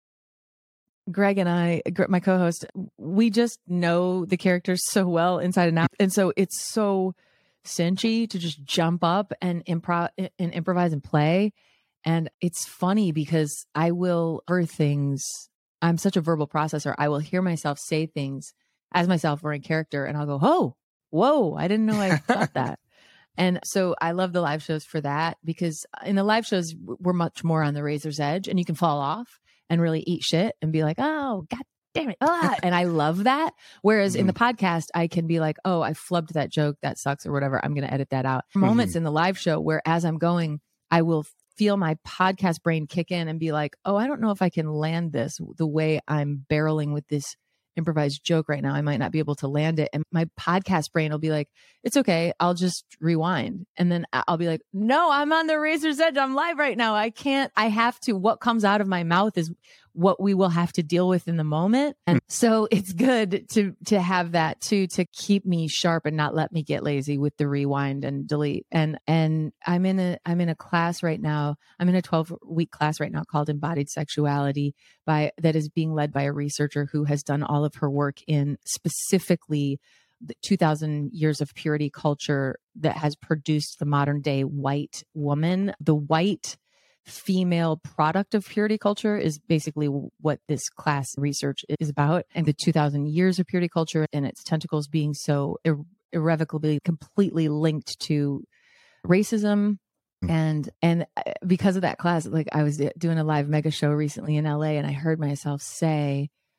Greg and I, my co-host, we just know the characters so well inside and out. And so it's so cinchy to just jump up and improvise and play. And it's funny because I will hear things. I'm such a verbal processor. I will hear myself say things as myself or in character, and I'll go, oh, whoa, I didn't know I thought that. And so I love the live shows for that, because in the live shows, we're much more on the razor's edge, and you can fall off and really eat shit and be like, oh, God damn it. And I love that. Whereas in the podcast, I can be like, oh, I flubbed that joke. That sucks or whatever. I'm going to edit that out. Moments in the live show where as I'm going, I will feel my podcast brain kick in and be like, oh, I don't know if I can land this the way I'm barreling with this improvised joke right now. I might not be able to land it. And my podcast brain will be like, it's okay, I'll just rewind. And then I'll be like, no, I'm on the razor's edge. I'm live right now. I have to, what comes out of my mouth is what we will have to deal with in the moment. And so it's good to have that too, to keep me sharp and not let me get lazy with the rewind and delete. And I'm in a class right now. I'm in a 12-week class right now called Embodied Sexuality that is being led by a researcher who has done all of her work in specifically the 2000 years of purity culture that has produced the modern day white woman. The white female product of purity culture is basically what this class research is about. And the 2000 years of purity culture and its tentacles being so irrevocably, completely linked to racism. And because of that class, like I was doing a live mega show recently in LA, and I heard myself say,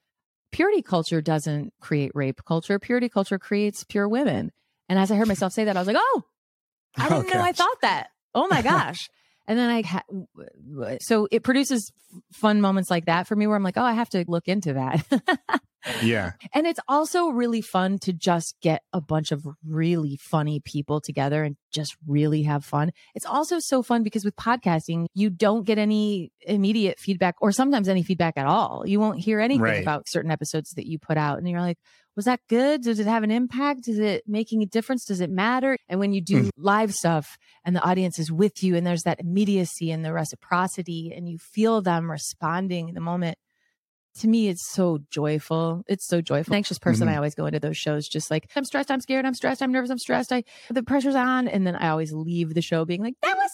purity culture doesn't create rape culture. Purity culture creates pure women. And as I heard myself say that, I was like, oh, I didn't know I thought that. Oh my gosh. And then so it produces fun moments like that for me where I'm like, oh, I have to look into that. Yeah. And it's also really fun to just get a bunch of really funny people together and just really have fun. It's also so fun because with podcasting, you don't get any immediate feedback or sometimes any feedback at all. You won't hear anything about certain episodes that you put out. And you're like, was that good? Does it have an impact? Is it making a difference? Does it matter? And when you do live stuff and the audience is with you and there's that immediacy and the reciprocity and you feel them responding in the moment, to me, it's so joyful. It's so joyful. An anxious person, I always go into those shows just like, I'm stressed, I'm scared, I'm stressed, I'm nervous, I'm stressed. The pressure's on. And then I always leave the show being like, that was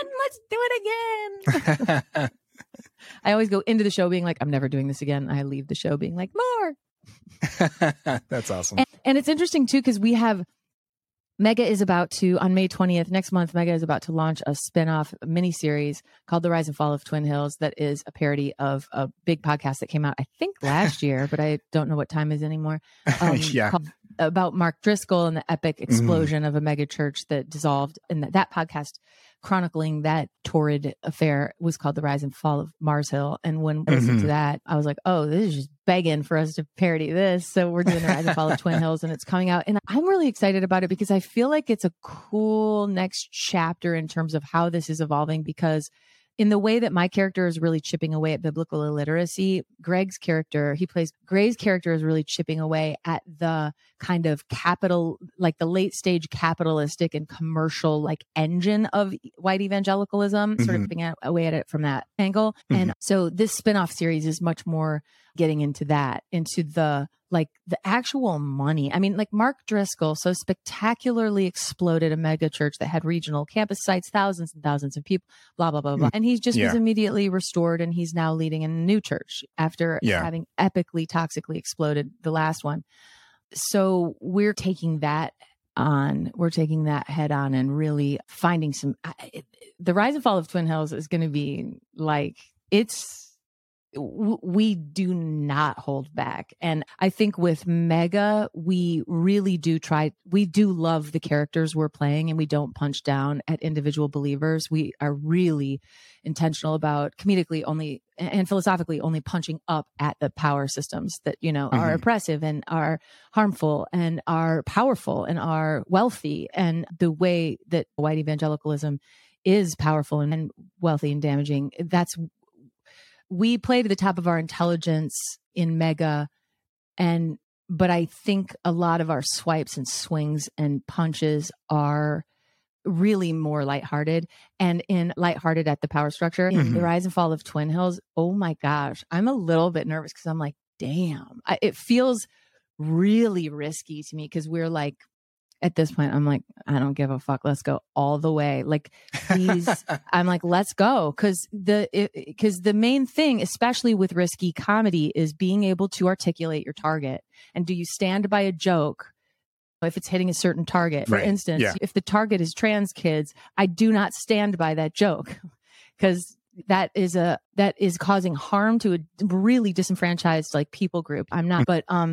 so fun. Let's do it again. I always go into the show being like, I'm never doing this again. I leave the show being like, more. That's awesome. And it's interesting too, because we have Mega is about to, on May 20th, next month, Mega is about to launch a spinoff miniseries called The Rise and Fall of Twin Hills that is a parody of a big podcast that came out, I think, last year, but I don't know what time is anymore. About Mark Driscoll and the epic explosion of a mega church that dissolved. And that podcast chronicling that torrid affair was called The Rise and Fall of Mars Hill. And when I listened to that, I was like, oh, this is just begging for us to parody this. So we're doing The Rise and Fall of Twin Hills and it's coming out. And I'm really excited about it because I feel like it's a cool next chapter in terms of how this is evolving, because in the way that my character is really chipping away at biblical illiteracy, Gray's character is really chipping away at the kind of capital, like the late stage capitalistic and commercial like engine of white evangelicalism, sort of chipping away at it from that angle. And so this spinoff series is much more getting into that, into the actual money. I mean, like Mark Driscoll so spectacularly exploded a mega church that had regional campus sites, thousands and thousands of people, blah, blah, blah, blah. And he just was immediately restored and he's now leading in a new church after having epically, toxically exploded the last one. So we're taking that head on and really finding the Rise and Fall of Twin Hills is going to be like, we do not hold back. And I think with Mega, we really do love the characters we're playing and we don't punch down at individual believers. We are really intentional about comedically only and philosophically only punching up at the power systems that, are oppressive and are harmful and are powerful and are wealthy. And the way that white evangelicalism is powerful and wealthy and damaging, we play to the top of our intelligence in Mega, but I think a lot of our swipes and swings and punches are really more lighthearted, and in lighthearted at the power structure. In The Rise and Fall of Twin Hills, oh my gosh, I'm a little bit nervous because I'm like, damn, it feels really risky to me because we're like, at this point, I'm like, I don't give a fuck. Let's go all the way. Like I'm like, let's go. Cause the main thing, especially with risky comedy, is being able to articulate your target. And do you stand by a joke if it's hitting a certain target? For instance, if the target is trans kids, I do not stand by that joke because that is causing harm to a really disenfranchised like people group. I'm not,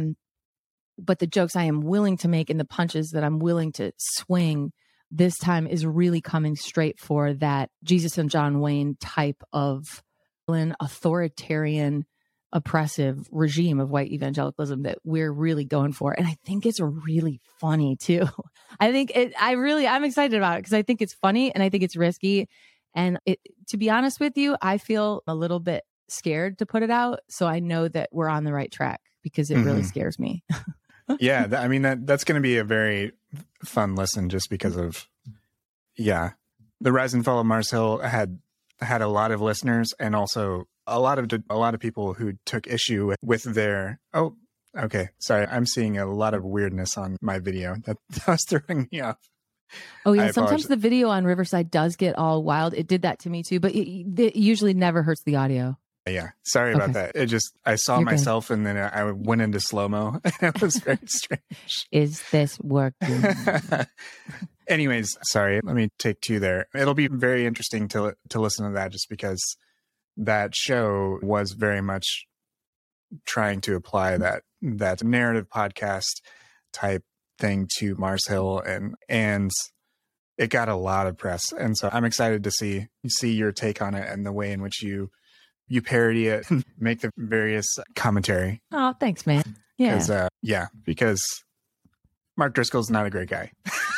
but the jokes I am willing to make and the punches that I'm willing to swing this time is really coming straight for that Jesus and John Wayne type of authoritarian, oppressive regime of white evangelicalism that we're really going for. And I think it's really funny too. I'm excited about it because I think it's funny and I think it's risky. And to be honest with you, I feel a little bit scared to put it out. So I know that we're on the right track because it really scares me. Yeah, that's going to be a very fun listen just because of, The Rise and Fall of Mars Hill had a lot of listeners and also a lot of people who took issue with their, oh, okay, sorry, I'm seeing a lot of weirdness on my video. That was throwing me off. Oh yeah, sometimes the video on Riverside does get all wild. It did that to me too, but it usually never hurts the audio. Yeah. Sorry about that. I saw myself and then I went into slow-mo and it was very strange. Is this working? Anyways, sorry. Let me take two there. It'll be very interesting to listen to that just because that show was very much trying to apply that narrative podcast type thing to Mars Hill, and it got a lot of press. And so I'm excited to see your take on it and the way in which you parody it and make the various commentary. Oh, thanks, man. Yeah. Because Mark Driscoll's not a great guy.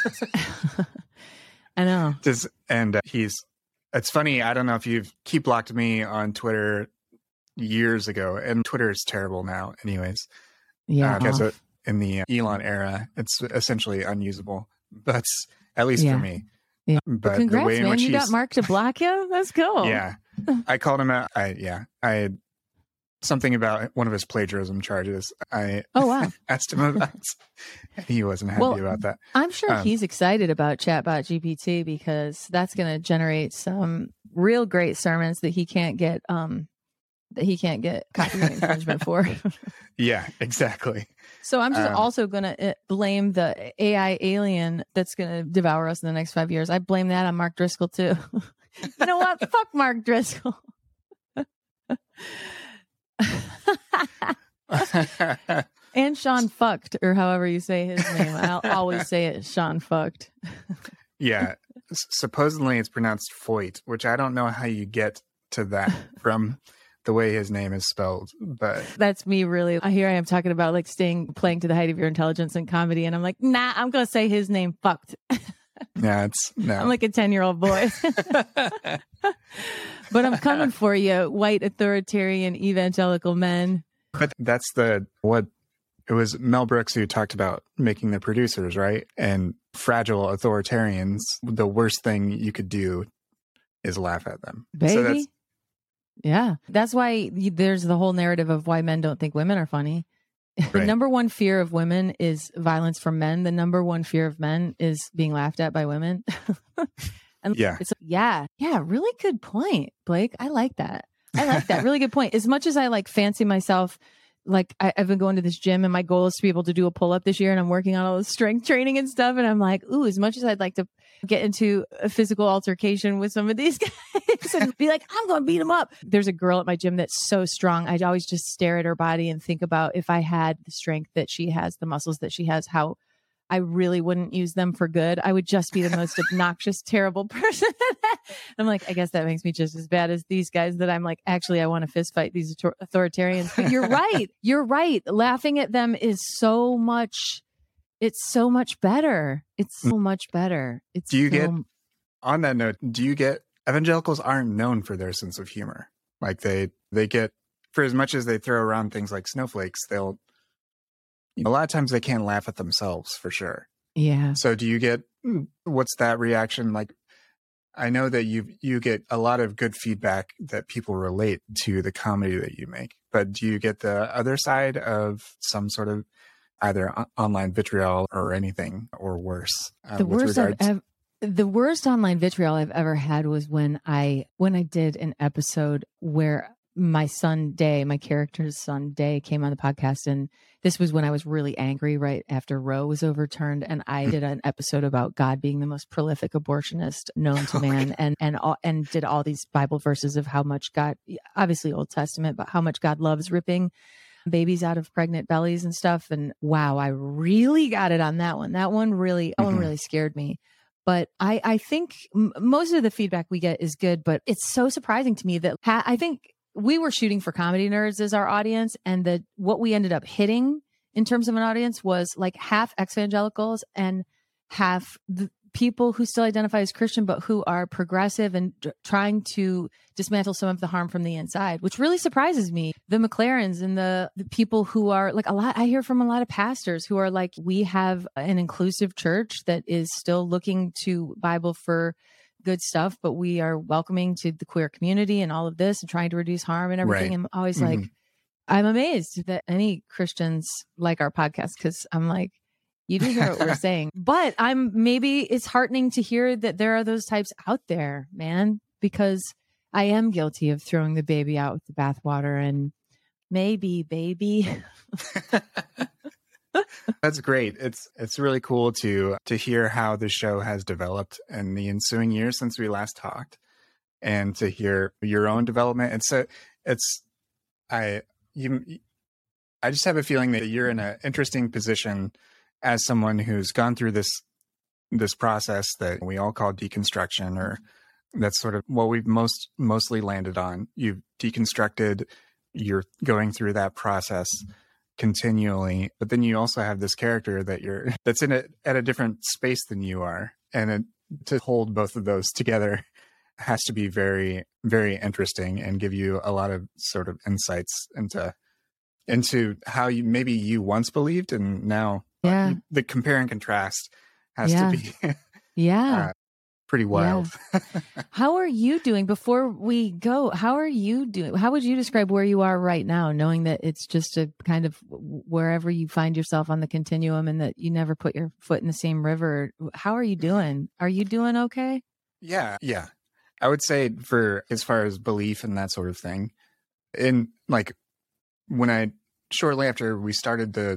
I know. It's funny. I don't know if he blocked me on Twitter years ago, and Twitter is terrible now anyways. Yeah. Because in the Elon era, it's essentially unusable, but at least for me. Yeah. But well, congrats, the way in man. which You got Mark to block you? That's cool. Yeah. I called him out. I had something about one of his plagiarism charges. Oh, wow. Asked him about, and he wasn't happy about that. I'm sure he's excited about Chatbot GPT because that's going to generate some real great sermons that he can't get copyright infringement for. Yeah, exactly. So I'm just also going to blame the AI alien that's going to devour us in the next 5 years. I blame that on Mark Driscoll too. You know what? Fuck Mark Driscoll. And Sean Fucked, or however you say his name. I'll always say it, Sean Fucked. Yeah. Supposedly it's pronounced Foyt, which I don't know how you get to that from the way his name is spelled, but that's me really. Here I am talking about like playing to the height of your intelligence in comedy, and I'm like, nah, I'm gonna say his name Fucked. No. I'm like a 10-year-old boy. But I'm coming for you, white authoritarian evangelical men. But that's it was Mel Brooks who talked about making the producers, right? And fragile authoritarians, the worst thing you could do is laugh at them. Baby. Yeah. That's why there's the whole narrative of why men don't think women are funny. Right. The number one fear of women is violence from men. The number one fear of men is being laughed at by women. And really good point, Blake. I like that. Really good point. As much as I like fancy myself, like I've been going to this gym and my goal is to be able to do a pull-up this year, and I'm working on all this strength training and stuff. And I'm like, ooh, as much as I'd like to get into a physical altercation with some of these guys and be like, I'm going to beat them up. There's a girl at my gym that's so strong. I'd always just stare at her body and think about if I had the strength that she has, the muscles that she has, how I really wouldn't use them for good. I would just be the most obnoxious, terrible person. I'm like, I guess that makes me just as bad as these guys that I'm like, actually, I want to fist fight these authoritarians. But you're right. You're right. Laughing at them is so much. It's so much better. It's so much better. On that note, do you get evangelicals aren't known for their sense of humor? Like they get, for as much as they throw around things like snowflakes, a lot of times they can't laugh at themselves for sure. Yeah. So do you get, what's that reaction like? I know that you get a lot of good feedback that people relate to the comedy that you make, but do you get the other side of some sort of either online vitriol or anything or worse? The worst online vitriol I've ever had was when I did an episode where my character's son Day came on the podcast, and this was when I was really angry right after Roe was overturned, and I did an episode about God being the most prolific abortionist known to man, and did all these Bible verses of how much God, obviously Old Testament, but how much God loves ripping babies out of pregnant bellies and stuff. And wow, I really got it on that one. That one really scared me. But I think most of the feedback we get is good, but it's so surprising to me that I think we were shooting for comedy nerds as our audience, and what we ended up hitting in terms of an audience was like half ex-evangelicals and half the people who still identify as Christian, but who are progressive and trying to dismantle some of the harm from the inside, which really surprises me. The McLarens and the people who are like I hear from a lot of pastors who are like, we have an inclusive church that is still looking to Bible for good stuff, but we are welcoming to the queer community and all of this and trying to reduce harm and everything. Right. And I'm always like, I'm amazed that any Christians like our podcast, because I'm like, you do hear what we're saying. But maybe it's heartening to hear that there are those types out there, man, because I am guilty of throwing the baby out with the bathwater, and maybe, baby. That's great. It's really cool to hear how the show has developed in the ensuing years since we last talked, and to hear your own development. And so I just have a feeling that you're in an interesting position as someone who's gone through this process that we all call deconstruction, or that's sort of what we've mostly landed on. You've deconstructed, you're going through that process continually, but then you also have this character that's at a different space than you are. And to hold both of those together has to be very, very interesting and give you a lot of sort of insights into how you once believed, and now the compare and contrast has to be pretty wild. Yeah. How are you doing before we go? How are you doing? How would you describe where you are right now, knowing that it's just a kind of wherever you find yourself on the continuum and that you never put your foot in the same river? How are you doing? Are you doing okay? Yeah. I would say for as far as belief and that sort of thing, in like shortly after I started the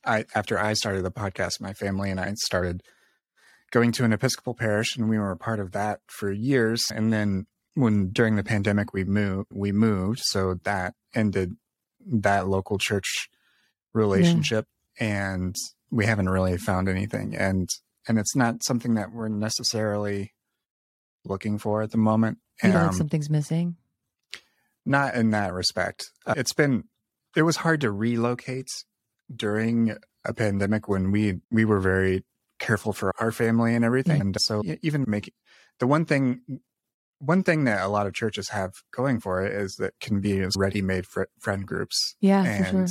podcast, my family and I started going to an Episcopal parish, and we were a part of that for years. And then during the pandemic, we moved. So that ended that local church relationship, and we haven't really found anything. And it's not something that we're necessarily looking for at the moment. You feel like something's missing? Not in that respect. It was hard to relocate during a pandemic when we were very careful for our family and everything. Yeah. And so even the one thing that a lot of churches have going for it is that can be ready-made friend groups. Yeah, and for sure.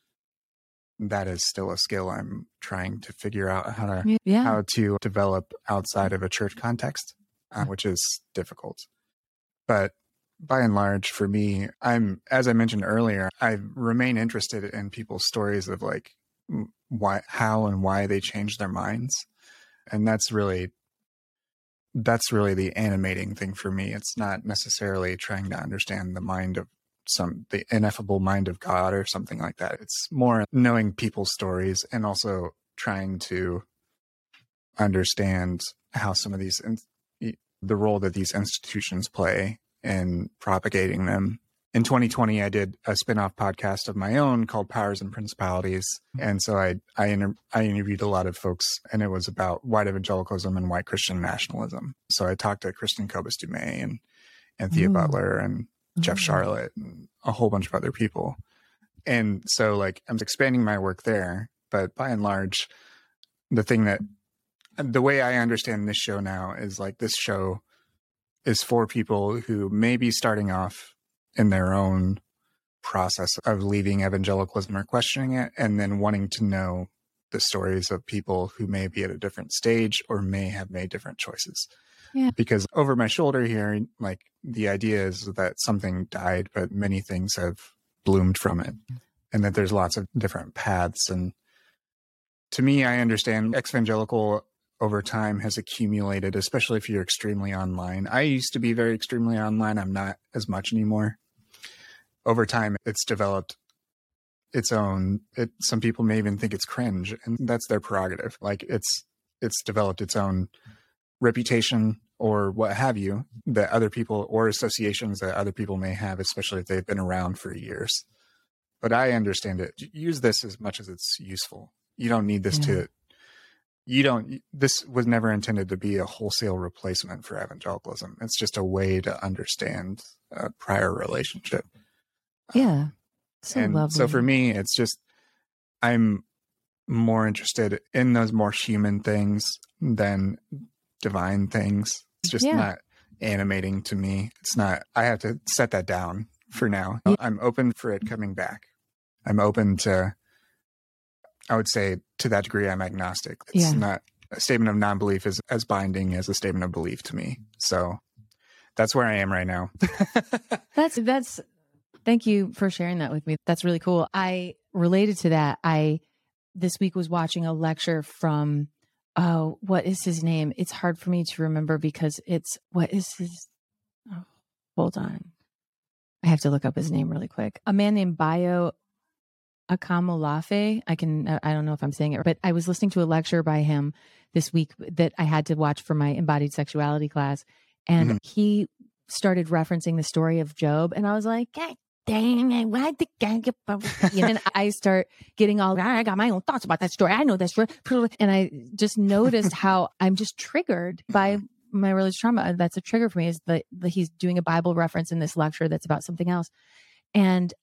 That is still a skill I'm trying to figure out how to develop outside of a church context, which is difficult. But by and large, for me, as I mentioned earlier, I remain interested in people's stories of like how and why they changed their minds. And that's really the animating thing for me. It's not necessarily trying to understand the ineffable mind of God or something like that. It's more knowing people's stories and also trying to understand how some of the role that these institutions play in propagating them. In 2020, I did a spin-off podcast of my own called Powers and Principalities. And so I interviewed a lot of folks, and it was about white evangelicalism and white Christian nationalism. So I talked to Kristen Kobus-Dumais and Thea Butler and Jeff Charlotte and a whole bunch of other people. And so like I'm expanding my work there, but by and large, the way I understand this show now is like this show is for people who may be starting off in their own process of leaving evangelicalism or questioning it, and then wanting to know the stories of people who may be at a different stage or may have made different choices. Yeah. Because over my shoulder here, like the idea is that something died, but many things have bloomed from it, and that there's lots of different paths. And to me, I understand evangelical over time has accumulated, especially if you're extremely online. I used to be very extremely online. I'm not as much anymore. Over time, it's developed its own, some people may even think it's cringe, and that's their prerogative. Like it's developed its own reputation or what have you that other people, or associations that other people may have, especially if they've been around for years. But I understand it. Use this as much as it's useful. You don't need this this was never intended to be a wholesale replacement for evangelicalism. It's just a way to understand a prior relationship. Yeah. So lovely. So for me, it's just, I'm more interested in those more human things than divine things. It's just not animating to me. It's not, I have to set that down for now. Yeah. I'm open for it coming back. I'm open to, I would say to that degree, I'm agnostic. It's not a statement of non-belief is as binding as a statement of belief to me. So that's where I am right now. That's, thank you for sharing that with me. That's really cool. I related to that. This week was watching a lecture from, what is his name? It's hard for me to remember because hold on. I have to look up his name really quick. A man named Bayo Akamolafe. I don't know if I'm saying it, but I was listening to a lecture by him this week that I had to watch for my embodied sexuality class. And he started referencing the story of Job. And I was like, dang, why the gang? And I start getting all, I got my own thoughts about that story. I know that story. And I just noticed how I'm just triggered by my religious trauma. That's a trigger for me, is that he's doing a Bible reference in this lecture that's about something else. And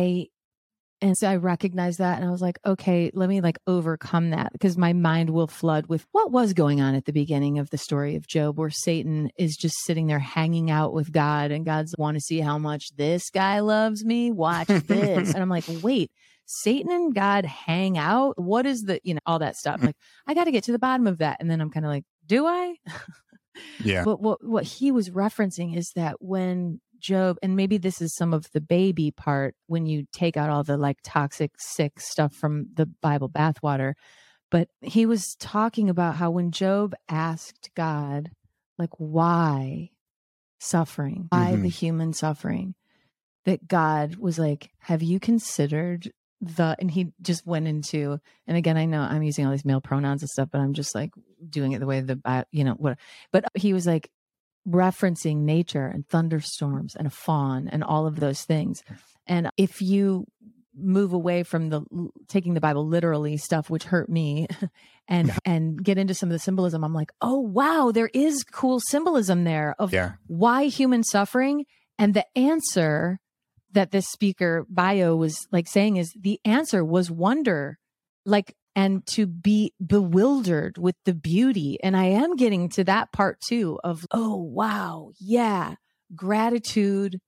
so I recognized that, and I was like, okay, let me like overcome that, because my mind will flood with what was going on at the beginning of the story of Job, where Satan is just sitting there hanging out with God, and God's want to see how much this guy loves me. Watch this. And I'm like, wait, Satan and God hang out? What is the, all that stuff? Like, I got to get to the bottom of that. And then I'm kind of like, do I? Yeah. But what he was referencing is that when Job, and maybe this is some of the baby part, when you take out all the like toxic, sick stuff from the Bible bathwater, but he was talking about how when Job asked God, like, why suffering, why the human suffering, that God was like, have you considered and he just went into, and again, I know I'm using all these male pronouns and stuff, but I'm just like doing it the way but he was like, referencing nature and thunderstorms and a fawn and all of those things. And if you move away from the taking the Bible literally stuff, which hurt me, and get into some of the symbolism, I'm like, oh, wow, there is cool symbolism there of why human suffering. And the answer that this speaker bio was like saying is the answer was wonder, like, and to be bewildered with the beauty. And I am getting to that part too of, oh, wow. Yeah. Gratitude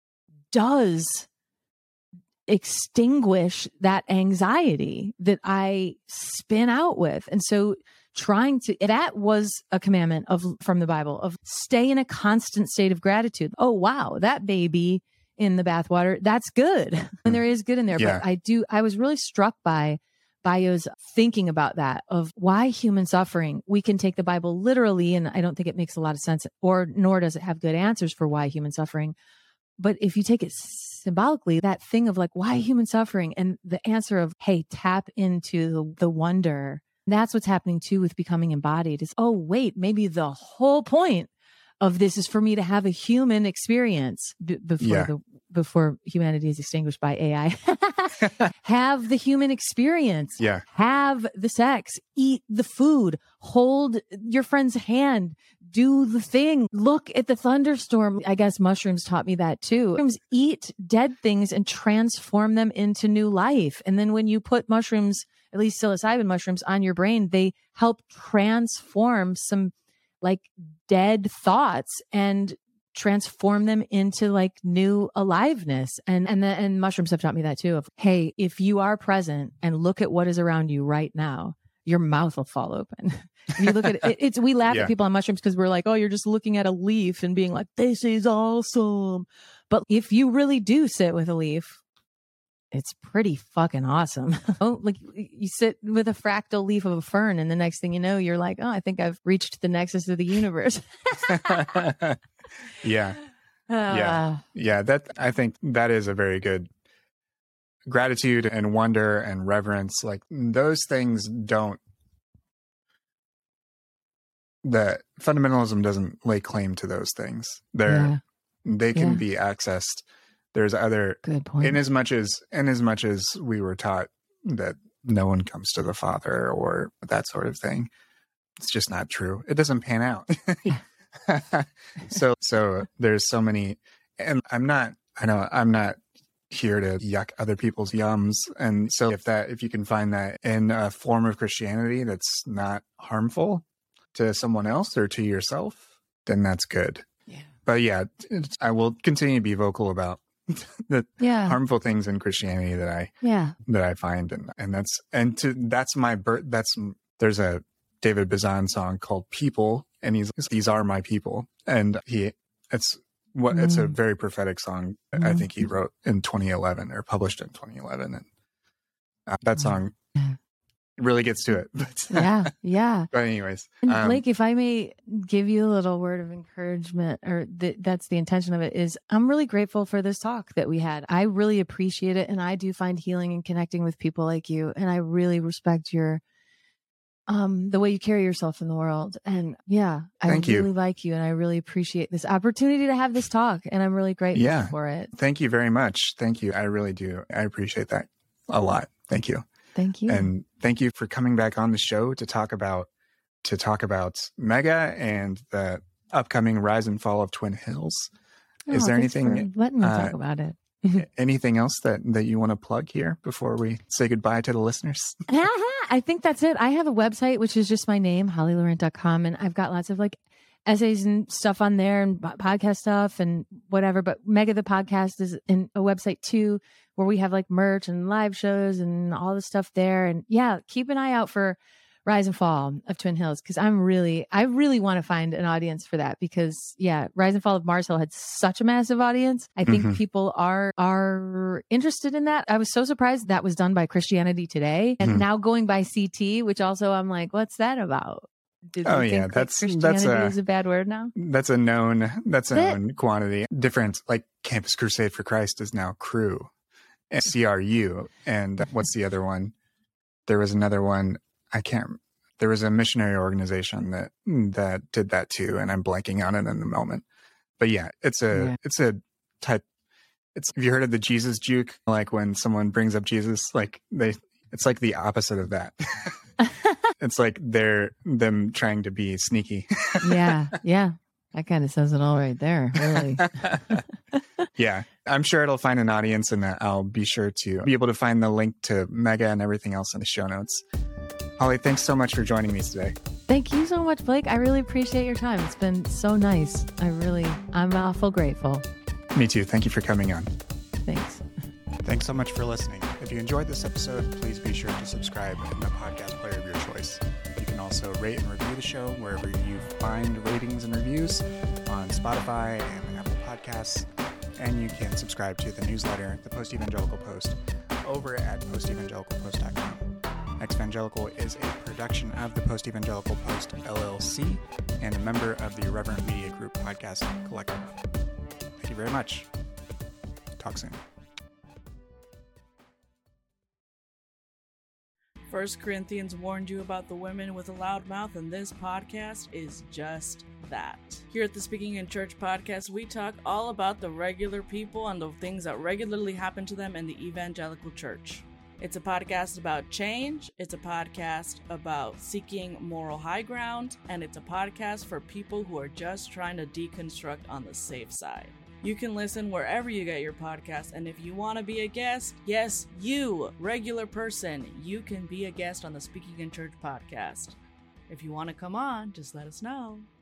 does extinguish that anxiety that I spin out with. And so that was a commandment from the Bible of stay in a constant state of gratitude. Oh, wow. That baby in the bathwater, that's good. And there is good in there. Yeah. But I was really struck by Bayo's thinking about that, of why human suffering. We can take the Bible literally, and I don't think it makes a lot of sense, nor does it have good answers for why human suffering. But if you take it symbolically, that thing of like, why human suffering, and the answer of, hey, tap into the wonder. That's what's happening too with becoming embodied, is, oh, wait, maybe the whole point of this is for me to have a human experience before humanity is extinguished by AI. Have the human experience. Yeah. Have the sex. Eat the food. Hold your friend's hand. Do the thing. Look at the thunderstorm. I guess mushrooms taught me that too. Mushrooms eat dead things and transform them into new life. And then when you put mushrooms, at least psilocybin mushrooms, on your brain, they help transform some like dead thoughts and transform them into like new aliveness. And mushrooms have taught me that too, of, hey, if you are present and look at what is around you right now, your mouth will fall open. If you look at it, we laugh at people on mushrooms because we're like, oh, you're just looking at a leaf and being like, this is awesome. But if you really do sit with a leaf, it's pretty fucking awesome. Oh, like you sit with a fractal leaf of a fern, and the next thing you know, you're like, oh, I think I've reached the nexus of the universe. Yeah. That, I think that is a very good gratitude and wonder and reverence. Like those things the fundamentalism doesn't lay claim to those things. They can be accessed. There's other, good point. In as much as we were taught that no one comes to the Father or that sort of thing, it's just not true. It doesn't pan out. So there's so many, and I'm not here to yuck other people's yums. And so if you can find that in a form of Christianity that's not harmful to someone else or to yourself, then that's good. Yeah. But I will continue to be vocal about the harmful things in Christianity that I find, there's a David Bazan song called "People," and these are my people, and it's a very prophetic song. I think he wrote in 2011 or published in 2011, and that song really gets to it. But, But anyways, and Blake, if I may give you a little word of encouragement, or that's the intention of it, is I'm really grateful for this talk that we had. I really appreciate it, and I do find healing in connecting with people like you, and I really respect your the way you carry yourself in the world. And yeah, I Thank you. really like you, and I really appreciate this opportunity to have this talk, and I'm really grateful for it. Thank you very much. Thank you. I really do. I appreciate that a lot. Thank you. Thank you. And thank you for coming back on the show to talk about Mega and the upcoming Rise and Fall of Twin Hills. Is there anything letting me talk about it? Anything else that you want to plug here before we say goodbye to the listeners? I think that's it. I have a website, which is just my name, hollylaurent.com. And I've got lots of like essays and stuff on there and podcast stuff and whatever. But Mega the podcast is in a website too, where we have like merch and live shows and all the stuff there. And yeah, keep an eye out for Rise and Fall of Twin Hills, because I really want to find an audience for that, because yeah, Rise and Fall of Mars Hill had such a massive audience. I think people are interested in that. I was so surprised that was done by Christianity Today, and now going by CT, which also I'm like, what's that about? That's Christianity is a bad word now. That's a known quantity. Different, like Campus Crusade for Christ is now Crew and CRU. And what's the other one? There was another one. There was a missionary organization that did that too, and I'm blanking on it in the moment. But yeah, it's a type. Have you heard of the Jesus juke? Like when someone brings up Jesus, it's like the opposite of that. It's like them trying to be sneaky. Yeah. That kind of says it all right there, really. Yeah, I'm sure it'll find an audience, and I'll be sure to be able to find the link to Mega and everything else in the show notes. Holly, thanks so much for joining me today. Thank you so much, Blake. I really appreciate your time. It's been so nice. I'm awful grateful. Me too. Thank you for coming on. Thanks. Thanks so much for listening. If you enjoyed this episode, please be sure to subscribe in the podcast player of your choice. You can also rate and review the show wherever you find ratings and reviews on Spotify and Apple Podcasts. And you can subscribe to the newsletter, the Post Evangelical Post, over at postevangelicalpost.com. Ex-Evangelical is a production of the Post Evangelical Post, LLC, and a member of the Irreverent Media Group podcast collective. Thank you very much. Talk soon. 1 Corinthians warned you about the women with a loud mouth, and this podcast is just that. Here at the Speaking in Church podcast, we talk all about the regular people and the things that regularly happen to them in the evangelical church. It's a podcast about change, it's a podcast about seeking moral high ground, and it's a podcast for people who are just trying to deconstruct on the safe side. You can listen wherever you get your podcast, and if you want to be a guest, yes, you, regular person, you can be a guest on the Speaking in Church podcast. If you want to come on, just let us know.